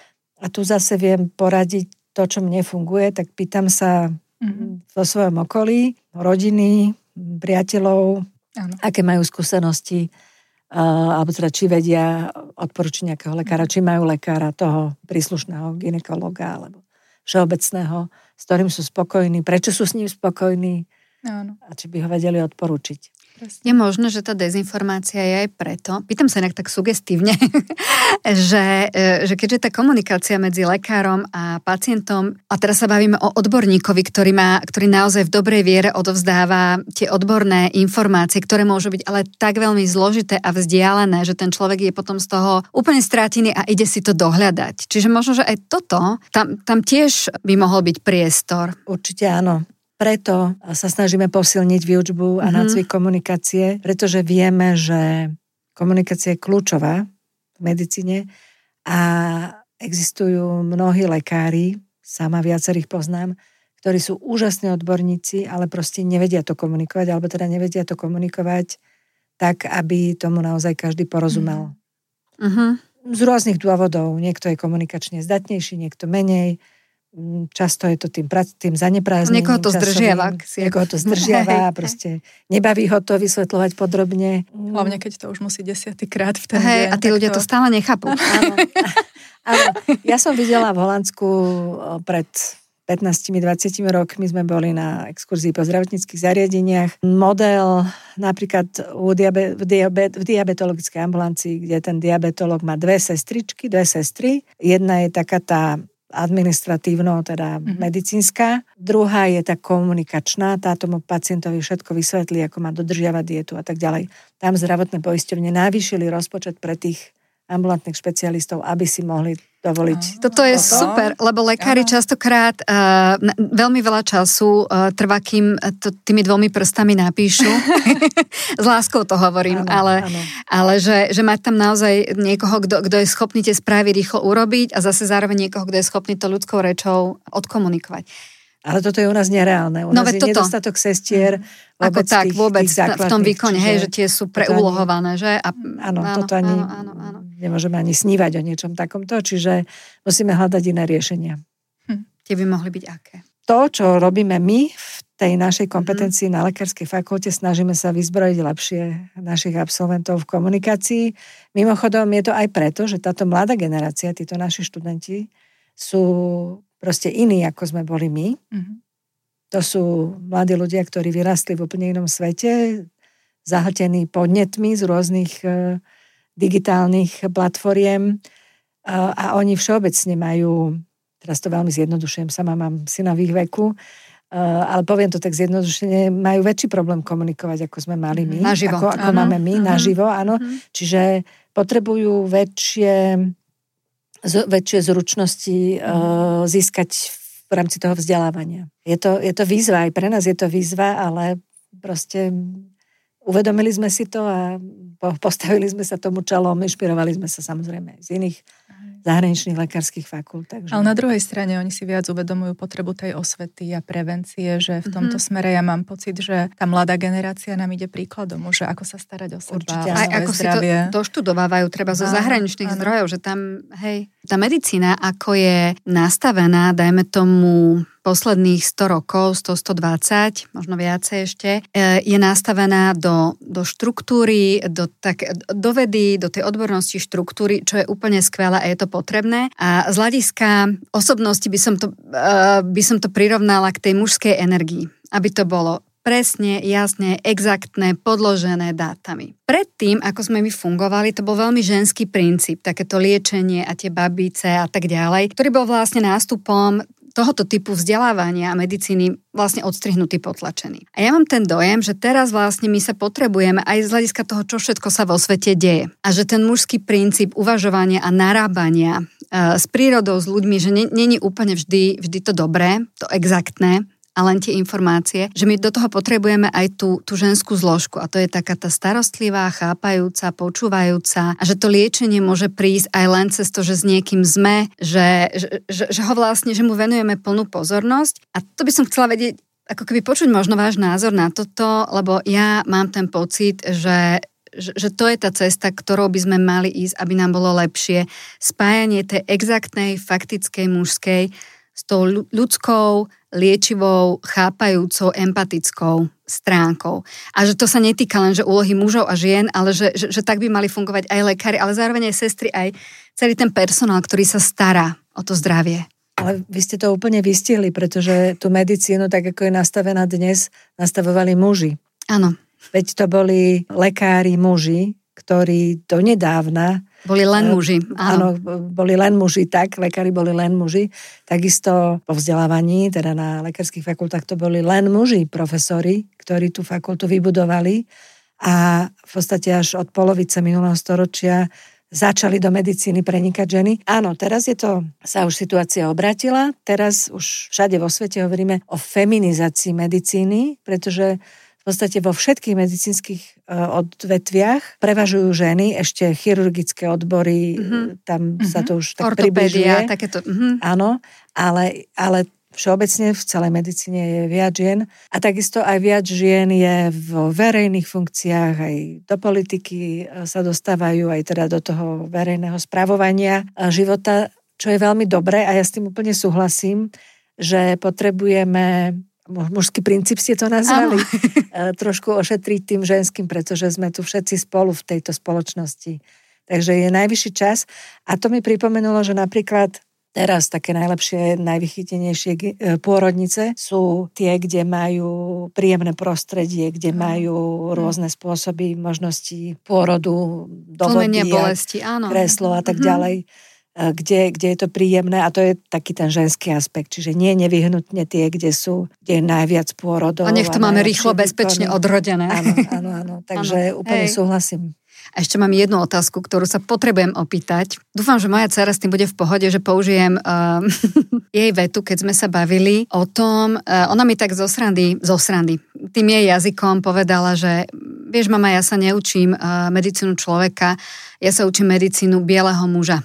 A tu zase viem poradiť to, čo mne funguje, tak pýtam sa mm-hmm. vo svojom okolí, rodiny, priateľov, ano. Aké majú skúsenosti alebo teda či vedia odporučiť nejakého lekára, či majú lekára toho príslušného gynekologa alebo všeobecného, s ktorým sú spokojní, prečo sú s ním spokojní Áno. a či by ho vedeli odporučiť. Je možné, že tá dezinformácia je aj preto, pýtam sa inak tak sugestívne, že, že keďže tá komunikácia medzi lekárom a pacientom, a teraz sa bavíme o odborníkovi, ktorý, má, ktorý naozaj v dobrej viere odovzdáva tie odborné informácie, ktoré môžu byť ale tak veľmi zložité a vzdialené, že ten človek je potom z toho úplne strátený a ide si to dohľadať. Čiže možno, že aj toto, tam, tam tiež by mohol byť priestor. Určite áno. Preto sa snažíme posilniť výučbu a nácvik komunikácie, pretože vieme, že komunikácia je kľúčová v medicíne a existujú mnohí lekári, sama viacerých poznám, ktorí sú úžasní odborníci, ale proste nevedia to komunikovať, alebo teda nevedia to komunikovať tak, aby tomu naozaj každý porozumel. Uh-huh. Z rôznych dôvodov. Niekto je komunikačne zdatnejší, niekto menej. Často je to tým, tým zaneprázdnením. Niekoho to zdržiava. Niekoho to zdržiava, proste nebaví ho to vysvetľovať podrobne. Hlavne, keď to už musí desiatýkrát v ten Hej, deň. a tí ľudia to... to stále nechápu. Áno. Áno. Ja som videla v Holandsku pred pätnásť dvadsať rokmi, sme boli na exkurzii po zdravotníckych zariadeniach. Model napríklad u diabe, v, diabe, v diabetologickej ambulancii, kde ten diabetolog má dve sestričky, dve sestry. Jedna je taká tá administratívno, teda mm-hmm. medicínska. Druhá je tá komunikačná, tá tomu pacientovi všetko vysvetlí, ako má dodržiavať dietu a tak ďalej. Tam zdravotné poisťovne navýšili rozpočet pre tých ambulantných špecialistov, aby si mohli dovoliť. Toto je toto. Super, lebo lekári ano. častokrát uh, veľmi veľa času uh, trvá, kým to tými dvomi prstami napíšu. S láskou to hovorím, ano, ale, ano. ale že, že mať tam naozaj niekoho, kto, kto je schopný tie správy rýchlo urobiť a zase zároveň niekoho, kto je schopný to ľudskou rečou odkomunikovať. Ale toto je u nás nereálne. U no, nás je toto. Nedostatok sestier vôbec, ako tak, tých, vôbec tých v tom výkone, hej, že tie sú preulohované, že? A, áno, áno, toto ani áno, áno, áno. nemôžeme ani snívať o niečom takomto, čiže musíme hľadať iné riešenia. Hm. Tie by mohli byť aké? To, čo robíme my v tej našej kompetencii hm. na lekárskej fakulte, snažíme sa vyzbrojiť lepšie našich absolventov v komunikácii. Mimochodom je to aj preto, že táto mladá generácia, títo naši študenti sú proste iní, ako sme boli my. Mm-hmm. To sú mladí ľudia, ktorí vyrastli v úplne inom svete, zahltení podnetmi z rôznych e, digitálnych platformiem a, a oni všeobecne majú, teraz to veľmi zjednodušujem, sama mám syna v ich veku, e, ale poviem to tak zjednodušene, majú väčší problém komunikovať, ako sme mali my. Naživo. Ako, ako máme my, mm-hmm. naživo, áno. Mm-hmm. Čiže potrebujú väčšie z, väčšie zručnosti uh, získať v rámci toho vzdelávania. Je to, je to výzva, aj pre nás je to výzva, ale proste uvedomili sme si to a postavili sme sa tomu čelom, inšpirovali sme sa samozrejme z iných zahraničných lekárskych fakult. Takže... Ale na druhej strane oni si viac uvedomujú potrebu tej osvety a prevencie, že v tomto mm-hmm. smere ja mám pocit, že tá mladá generácia nám ide príkladom, že ako sa starať o seba, určite, o aj ako zdravie. Si to doštudovávajú, treba zo zahraničných áno. zdrojov, že tam, hej, tá medicína, ako je nastavená, dajme tomu posledných sto rokov, sto, stodvadsať, možno viacej ešte, je nastavená do, do štruktúry, do, tak, do vedy, do tej odbornosti štruktúry, čo je úplne skvelé a je to potrebné. A z hľadiska osobnosti by som to, by som to prirovnala k tej mužskej energii, aby to bolo presne, jasne, exaktné, podložené dátami. Predtým, ako sme my fungovali, to bol veľmi ženský princíp, takéto liečenie a tie babice a tak ďalej, ktorý bol vlastne nástupom tohoto typu vzdelávania a medicíny vlastne odstrihnutý, potlačený. A ja mám ten dojem, že teraz vlastne my sa potrebujeme aj z hľadiska toho, čo všetko sa vo svete deje. A že ten mužský princíp uvažovania a narábania e, s prírodou, s ľuďmi, že není úplne vždy, vždy to dobré, to exaktné, a len tie informácie, že my do toho potrebujeme aj tú, tú ženskú zložku a to je taká tá starostlivá, chápajúca, počúvajúca a že to liečenie môže prísť aj len cez to, že s niekým sme, že, že, že, že ho vlastne, že mu venujeme plnú pozornosť a to by som chcela vedieť, ako keby počuť možno váš názor na toto, lebo ja mám ten pocit, že Že, že to je tá cesta, ktorou by sme mali ísť, aby nám bolo lepšie. Spájanie tej exaktnej, faktickej, mužskej s tou ľudskou, liečivou, chápajúcou, empatickou stránkou. A že to sa netýka len, že úlohy mužov a žien, ale že, že, že tak by mali fungovať aj lekári, ale zároveň aj sestry, aj celý ten personál, ktorý sa stará o to zdravie. Ale vy ste to úplne vystihli, pretože tú medicínu, tak ako je nastavená dnes, nastavovali muži. Áno. Veď to boli lekári muži, ktorí donedávna... Boli len muži, áno. Áno, boli len muži, tak, lekári boli len muži. Takisto po vzdelávaní, teda na lekárskych fakultách to boli len muži, profesori, ktorí tú fakultu vybudovali a v podstate až od polovice minulého storočia začali do medicíny prenikať ženy. Áno, teraz je to, sa už situácia obrátila, teraz už všade vo svete hovoríme o feminizácii medicíny, pretože v podstate vo všetkých medicínskych odvetviach prevažujú ženy, ešte chirurgické odbory, mm-hmm. tam mm-hmm. sa to už tak približuje. Takéto. Mm-hmm. Áno, ale, ale všeobecne v celej medicíne je viac žien a takisto aj viac žien je vo verejných funkciách, aj do politiky sa dostávajú, aj teda do toho verejného spravovania života, čo je veľmi dobré a ja s tým úplne súhlasím, že potrebujeme... mužský princíp ste to nazvali, trošku ošetriť tým ženským, pretože sme tu všetci spolu v tejto spoločnosti. Takže je najvyšší čas. A to mi pripomenulo, že napríklad teraz také najlepšie, najvychytenejšie pôrodnice sú tie, kde majú príjemné prostredie, kde majú rôzne spôsoby možností pôrodu, dovodia, bolesti, áno. kreslo a tak ďalej. Kde, kde je to príjemné a to je taký ten ženský aspekt, čiže nie nevyhnutne tie, kde sú, kde je najviac pôrodov. A nech to a máme rýchlo, bezpečne odrodené. Áno, áno, áno, takže áno, úplne hej. súhlasím. A ešte mám jednu otázku, ktorú sa potrebujem opýtať. Dúfam, že moja dcera s tým bude v pohode, že použijem uh, jej vetu, keď sme sa bavili o tom, uh, ona mi tak zo srandy, zo srandy, tým jej jazykom povedala, že vieš, mama, ja sa neučím uh, medicínu človeka, ja sa učím medicínu bieleho muža.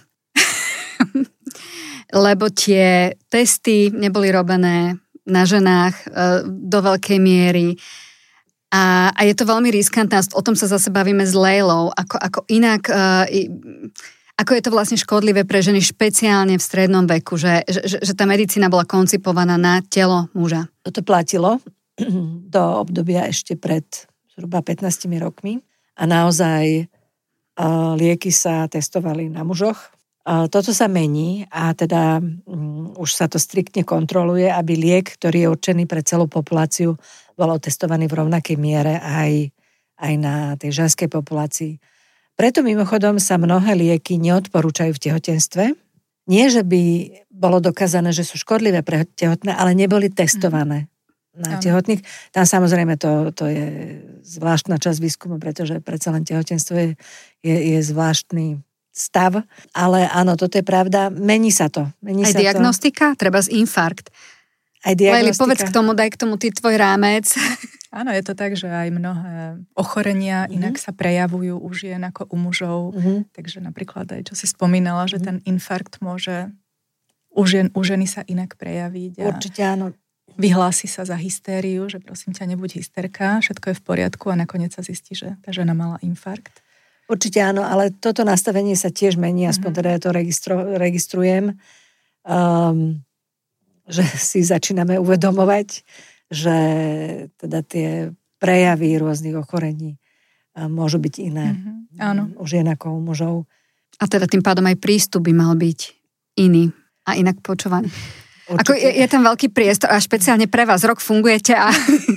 Lebo tie testy neboli robené na ženách e, do veľkej miery a, a je to veľmi riskantné. O tom sa zase bavíme s Lejlou, ako, ako inak, e, ako je to vlastne škodlivé pre ženy, špeciálne v strednom veku, že, že, že tá medicína bola koncipovaná na telo muža. Toto platilo do obdobia ešte pred zhruba pätnástimi rokmi a naozaj e, lieky sa testovali na mužoch. Toto sa mení a teda um, už sa to striktne kontroluje, aby liek, ktorý je určený pre celú populáciu, bol otestovaný v rovnakej miere aj, aj na tej ženskej populácii. Preto mimochodom sa mnohé lieky neodporúčajú v tehotenstve. Nie, že by bolo dokázané, že sú škodlivé pre tehotné, ale neboli testované mm. na tehotných. Tam samozrejme to, to je zvláštna časť výskumu, pretože predsa len tehotenstvo je, je, je zvláštny stav, ale áno, toto je pravda, mení sa to. Mení aj sa diagnostika, to. Treba z infarkt. Aj diagnostika. Lejli, povedz k tomu, daj k tomu ty tvoj rámec. Áno, je to tak, že aj mnohé ochorenia mm-hmm. inak sa prejavujú u žien ako u mužov, mm-hmm. takže napríklad aj čo si spomínala, že mm-hmm. ten infarkt môže u, žien, u ženy sa inak prejaviť. Určite áno. Vyhlási sa za hystériu, že prosím ťa, nebuď hysterka, všetko je v poriadku a nakoniec sa zistí, že tá žena mala infarkt. Určite áno, ale toto nastavenie sa tiež mení, aspoň teda ja to registro, registrujem, um, že si začíname uvedomovať, že teda tie prejavy rôznych ochorení um, môžu byť iné. Mm-hmm. Áno. U žien ako u mužov. A teda tým pádom aj prístup by mal byť iný a inak počúvaný. Ako je, je tam veľký priestor a špeciálne pre vás rok fungujete a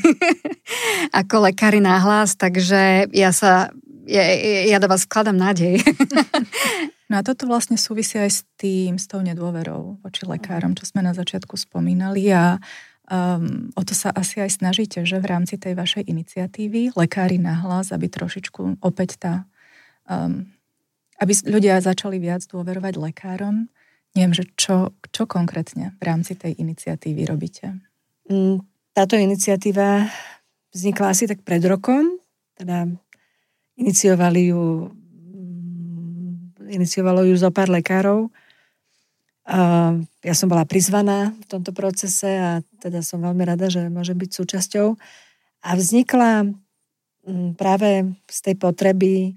ako lekári náhlas, takže ja sa Ja, ja do vás skladám nádej. No a toto vlastne súvisí aj s tým, s tou nedôverou voči lekárom, čo sme na začiatku spomínali a um, o to sa asi aj snažíte, že v rámci tej vašej iniciatívy Lekári nahlas, aby trošičku opäť tá, um, aby ľudia začali viac dôverovať lekárom. Neviem, že čo, čo konkrétne v rámci tej iniciatívy robíte? Táto iniciatíva vznikla asi tak pred rokom, teda Iniciovali ju, iniciovalo ju zo pár lekárov. Ja som bola prizvaná v tomto procese a teda som veľmi rada, že môžem byť súčasťou. A vznikla práve z tej potreby,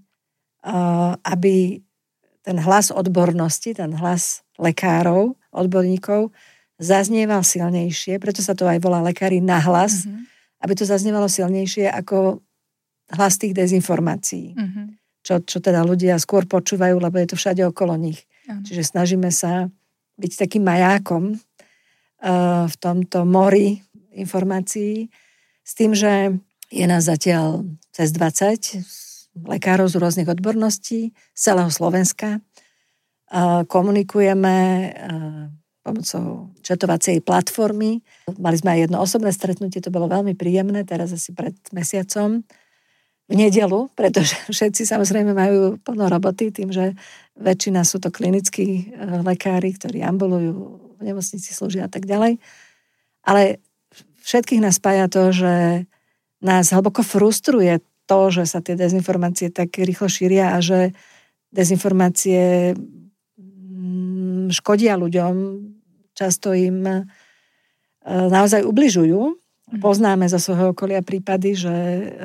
aby ten hlas odbornosti, ten hlas lekárov, odborníkov, zaznieval silnejšie, preto sa to aj volá lekári nahlas, mm-hmm. aby to zaznievalo silnejšie ako hlas tých dezinformácií. Mm-hmm. Čo, čo teda ľudia skôr počúvajú, lebo je to všade okolo nich. Mm-hmm. Čiže snažíme sa byť takým majákom uh, v tomto mori informácií, s tým, že je nás zatiaľ cez dvadsať lekárov z rôznych odborností z celého Slovenska. Komunikujeme pomocou četovacej platformy. Mali sme aj jedno osobné stretnutie, to bolo veľmi príjemné, teraz asi pred mesiacom v nedeľu, pretože všetci samozrejme majú plno roboty tým, že väčšina sú to klinickí lekári, ktorí ambulujú v nemocnici, slúžia a tak ďalej. Ale všetkých nás spája to, že nás hlboko frustruje to, že sa tie dezinformácie tak rýchlo šíria a že dezinformácie škodia ľuďom, často im naozaj ubližujú. Poznáme zo svojho okolia prípady, že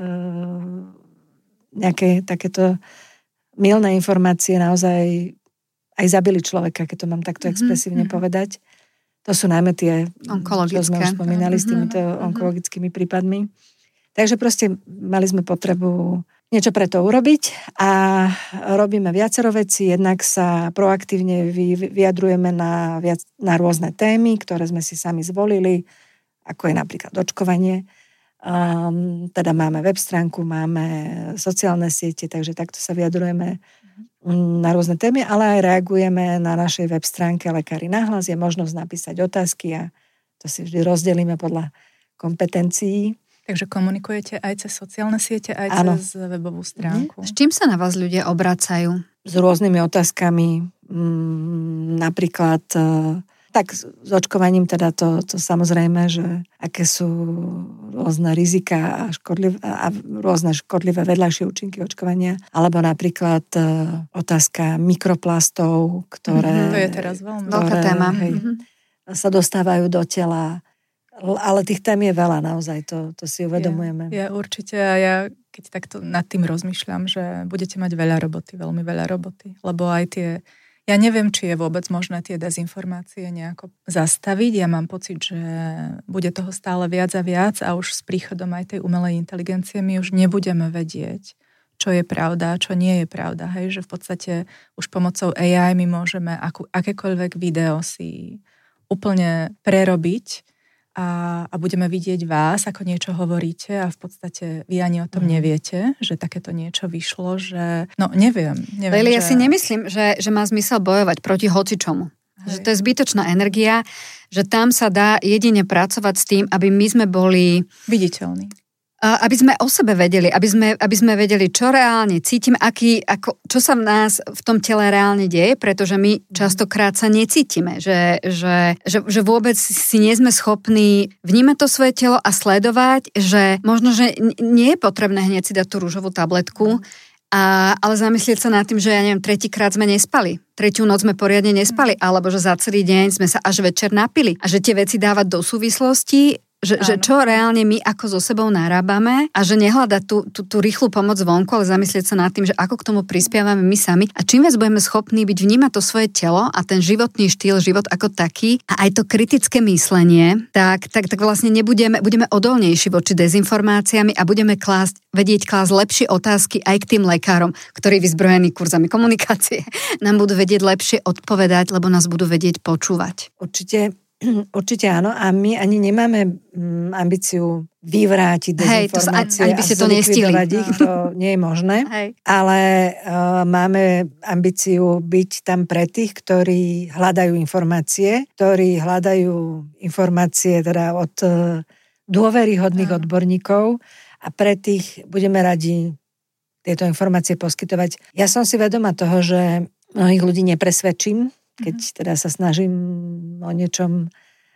nejaké takéto mylné informácie naozaj aj zabili človeka, keď to mám takto expresívne mm-hmm. povedať. To sú najmä tie, čo sme už spomínali mm-hmm. s týmito onkologickými prípadmi. Takže proste mali sme potrebu niečo pre to urobiť a robíme viacero vecí. Jednak sa proaktívne vyjadrujeme na, viac, na rôzne témy, ktoré sme si sami zvolili, ako je napríklad očkovanie. Um, teda máme web stránku, máme sociálne siete, takže takto sa vyjadrujeme na rôzne témy, ale aj reagujeme na našej web stránke Lekári nahlas. Je možnosť napísať otázky a to si vždy rozdelíme podľa kompetencií. Takže komunikujete aj cez sociálne siete, aj Áno. cez webovú stránku. S čím sa na vás ľudia obracajú? S rôznymi otázkami, napríklad tak s očkovaním teda to, to samozrejme, že aké sú rôzne rizika a, škodlivé, a rôzne škodlivé vedľajšie účinky očkovania, alebo napríklad otázka mikroplastov, ktoré, to je teraz veľmi veľká téma. Hej, sa dostávajú do tela. Ale tých tém je veľa, naozaj, to, to si uvedomujeme. Ja, ja určite, a ja keď takto nad tým rozmýšľam, že budete mať veľa roboty, veľmi veľa roboty, lebo aj tie, ja neviem, či je vôbec možné tie dezinformácie nejako zastaviť, ja mám pocit, že bude toho stále viac a viac a už s príchodom aj tej umelej inteligencie my už nebudeme vedieť, čo je pravda, čo nie je pravda, hej, že v podstate už pomocou á í my môžeme akú, akékoľvek video si úplne prerobiť A, a budeme vidieť vás, ako niečo hovoríte a v podstate vy ani o tom neviete, že takéto niečo vyšlo, že no neviem. neviem Lili, že... ja si nemyslím, že, že má zmysel bojovať proti hocičomu. Hej. Že to je zbytočná energia, že tam sa dá jedine pracovať s tým, aby my sme boli viditeľní. Aby sme o sebe vedeli, aby sme, aby sme vedeli, čo reálne cítime, aký, ako, čo sa v nás v tom tele reálne deje, pretože my častokrát sa necítime, že, že, že, že vôbec si nie sme schopní vnímať to svoje telo a sledovať, že možno, že nie je potrebné hneď si dať tú rúžovú tabletku, a, ale zamyslieť sa nad tým, že ja neviem, tretíkrát sme nespali, tretiu noc sme poriadne nespali, alebo že za celý deň sme sa až večer napili a že tie veci dávať do súvislosti, Že, že čo reálne my ako so sebou narábame a že nehľadať tú, tú, tú rýchlu pomoc vonku, ale zamyslieť sa nad tým, že ako k tomu prispievame my sami a čím viac budeme schopní byť vnímať to svoje telo a ten životný štýl, život ako taký a aj to kritické myslenie, tak, tak, tak vlastne nebudeme, budeme odolnejší voči dezinformáciami a budeme klásť, vedieť klásť lepšie otázky aj k tým lekárom, ktorí vyzbrojení kurzami komunikácie nám budú vedieť lepšie odpovedať, lebo nás budú vedieť počúvať. Určite Určite áno a my ani nemáme ambíciu vyvrátiť dezinformácie Hej, to, a zlikvidovať ich, to nie je možné. Hej. Ale uh, máme ambíciu byť tam pre tých, ktorí hľadajú informácie, ktorí hľadajú informácie teda od uh, dôveryhodných no. odborníkov a pre tých budeme radi tieto informácie poskytovať. Ja som si vedomá toho, že mnohých ľudí nepresvedčím, keď teda sa snažím o niečom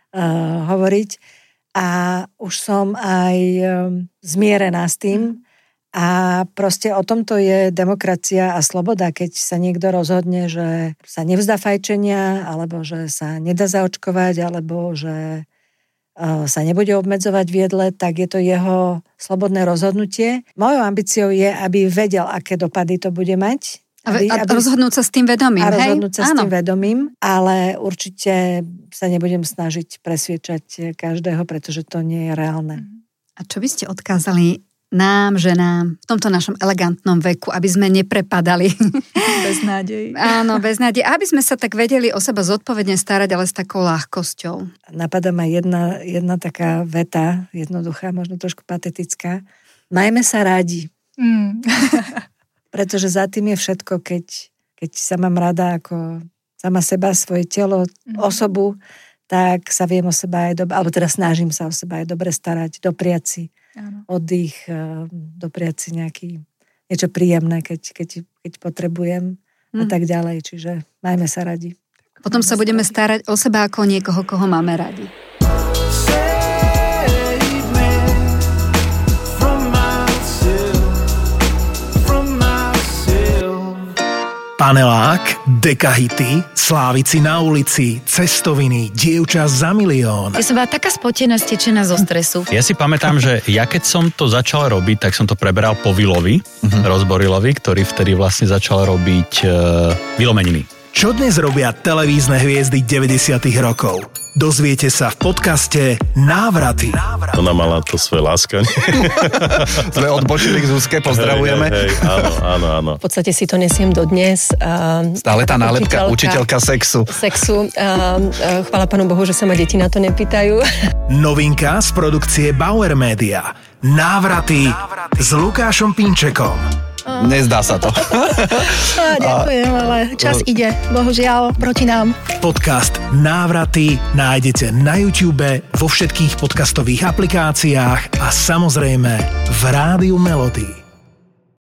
uh, hovoriť. A už som aj um, zmierená s tým. A proste o tomto je demokracia a sloboda, keď sa niekto rozhodne, že sa nevzdá fajčenia, alebo že sa nedá zaočkovať, alebo že uh, sa nebude obmedzovať v jedle, tak je to jeho slobodné rozhodnutie. Mojou ambíciou je, aby vedel, aké dopady to bude mať. A, a aby, rozhodnúť sa s tým vedomím, a hej? rozhodnúť sa Áno. s tým vedomím, ale určite sa nebudem snažiť presviečať každého, pretože to nie je reálne. A čo by ste odkázali nám, ženám, v tomto našom elegantnom veku, aby sme neprepadali? Bez nádej. Áno, bez nádej. Aby sme sa tak vedeli o seba zodpovedne starať, ale s takou ľahkosťou. Napadá ma jedna, jedna taká veta, jednoduchá, možno trošku patetická. Majme sa rádi. Mm. Pretože za tým je všetko, keď, keď sa mám rada ako sama seba, svoje telo, mm. osobu, tak sa viem o seba aj dobre, alebo teda snažím sa o seba aj dobre starať, dopriať si Áno. oddych, dopriať si nejaký, niečo príjemné, keď, keď, keď potrebujem mm. a tak ďalej. Čiže majme sa radi. Potom sa budeme starať o seba ako niekoho, koho máme radi. Panelák, dekahity, slávici na ulici, cestoviny, dievča za milión. Ja som bola taká spotená, stečená zo stresu. Ja si pamätám, že ja keď som to začal robiť, tak som to preberal po Vilovi, uh-huh. Rozborilovi, ktorý vtedy vlastne začal robiť uh, Vilomeniny. Čo dnes robia televízne hviezdy deväťdesiatych rokov? Dozviete sa v podcaste Návraty. Ona mala to svoje láskanie. Sme odbočili k Zuzke, pozdravujeme. Hej, hej, áno, áno, áno. V podstate si to nesiem dodnes. Uh, Stále tá nálepka, učiteľka, učiteľka sexu. Sexu. Uh, uh, chvála Pánu Bohu, že sa ma deti na to nepýtajú. Novinka z produkcie Bauer Media. Návraty, Návraty s Lukášom Pinčekom. Nezdá sa to. Á, ďakujem, ale čas ide, bohužiaľ, proti nám. Podcast Návraty nájdete na YouTube, vo všetkých podcastových aplikáciách a samozrejme v Rádiu Melody.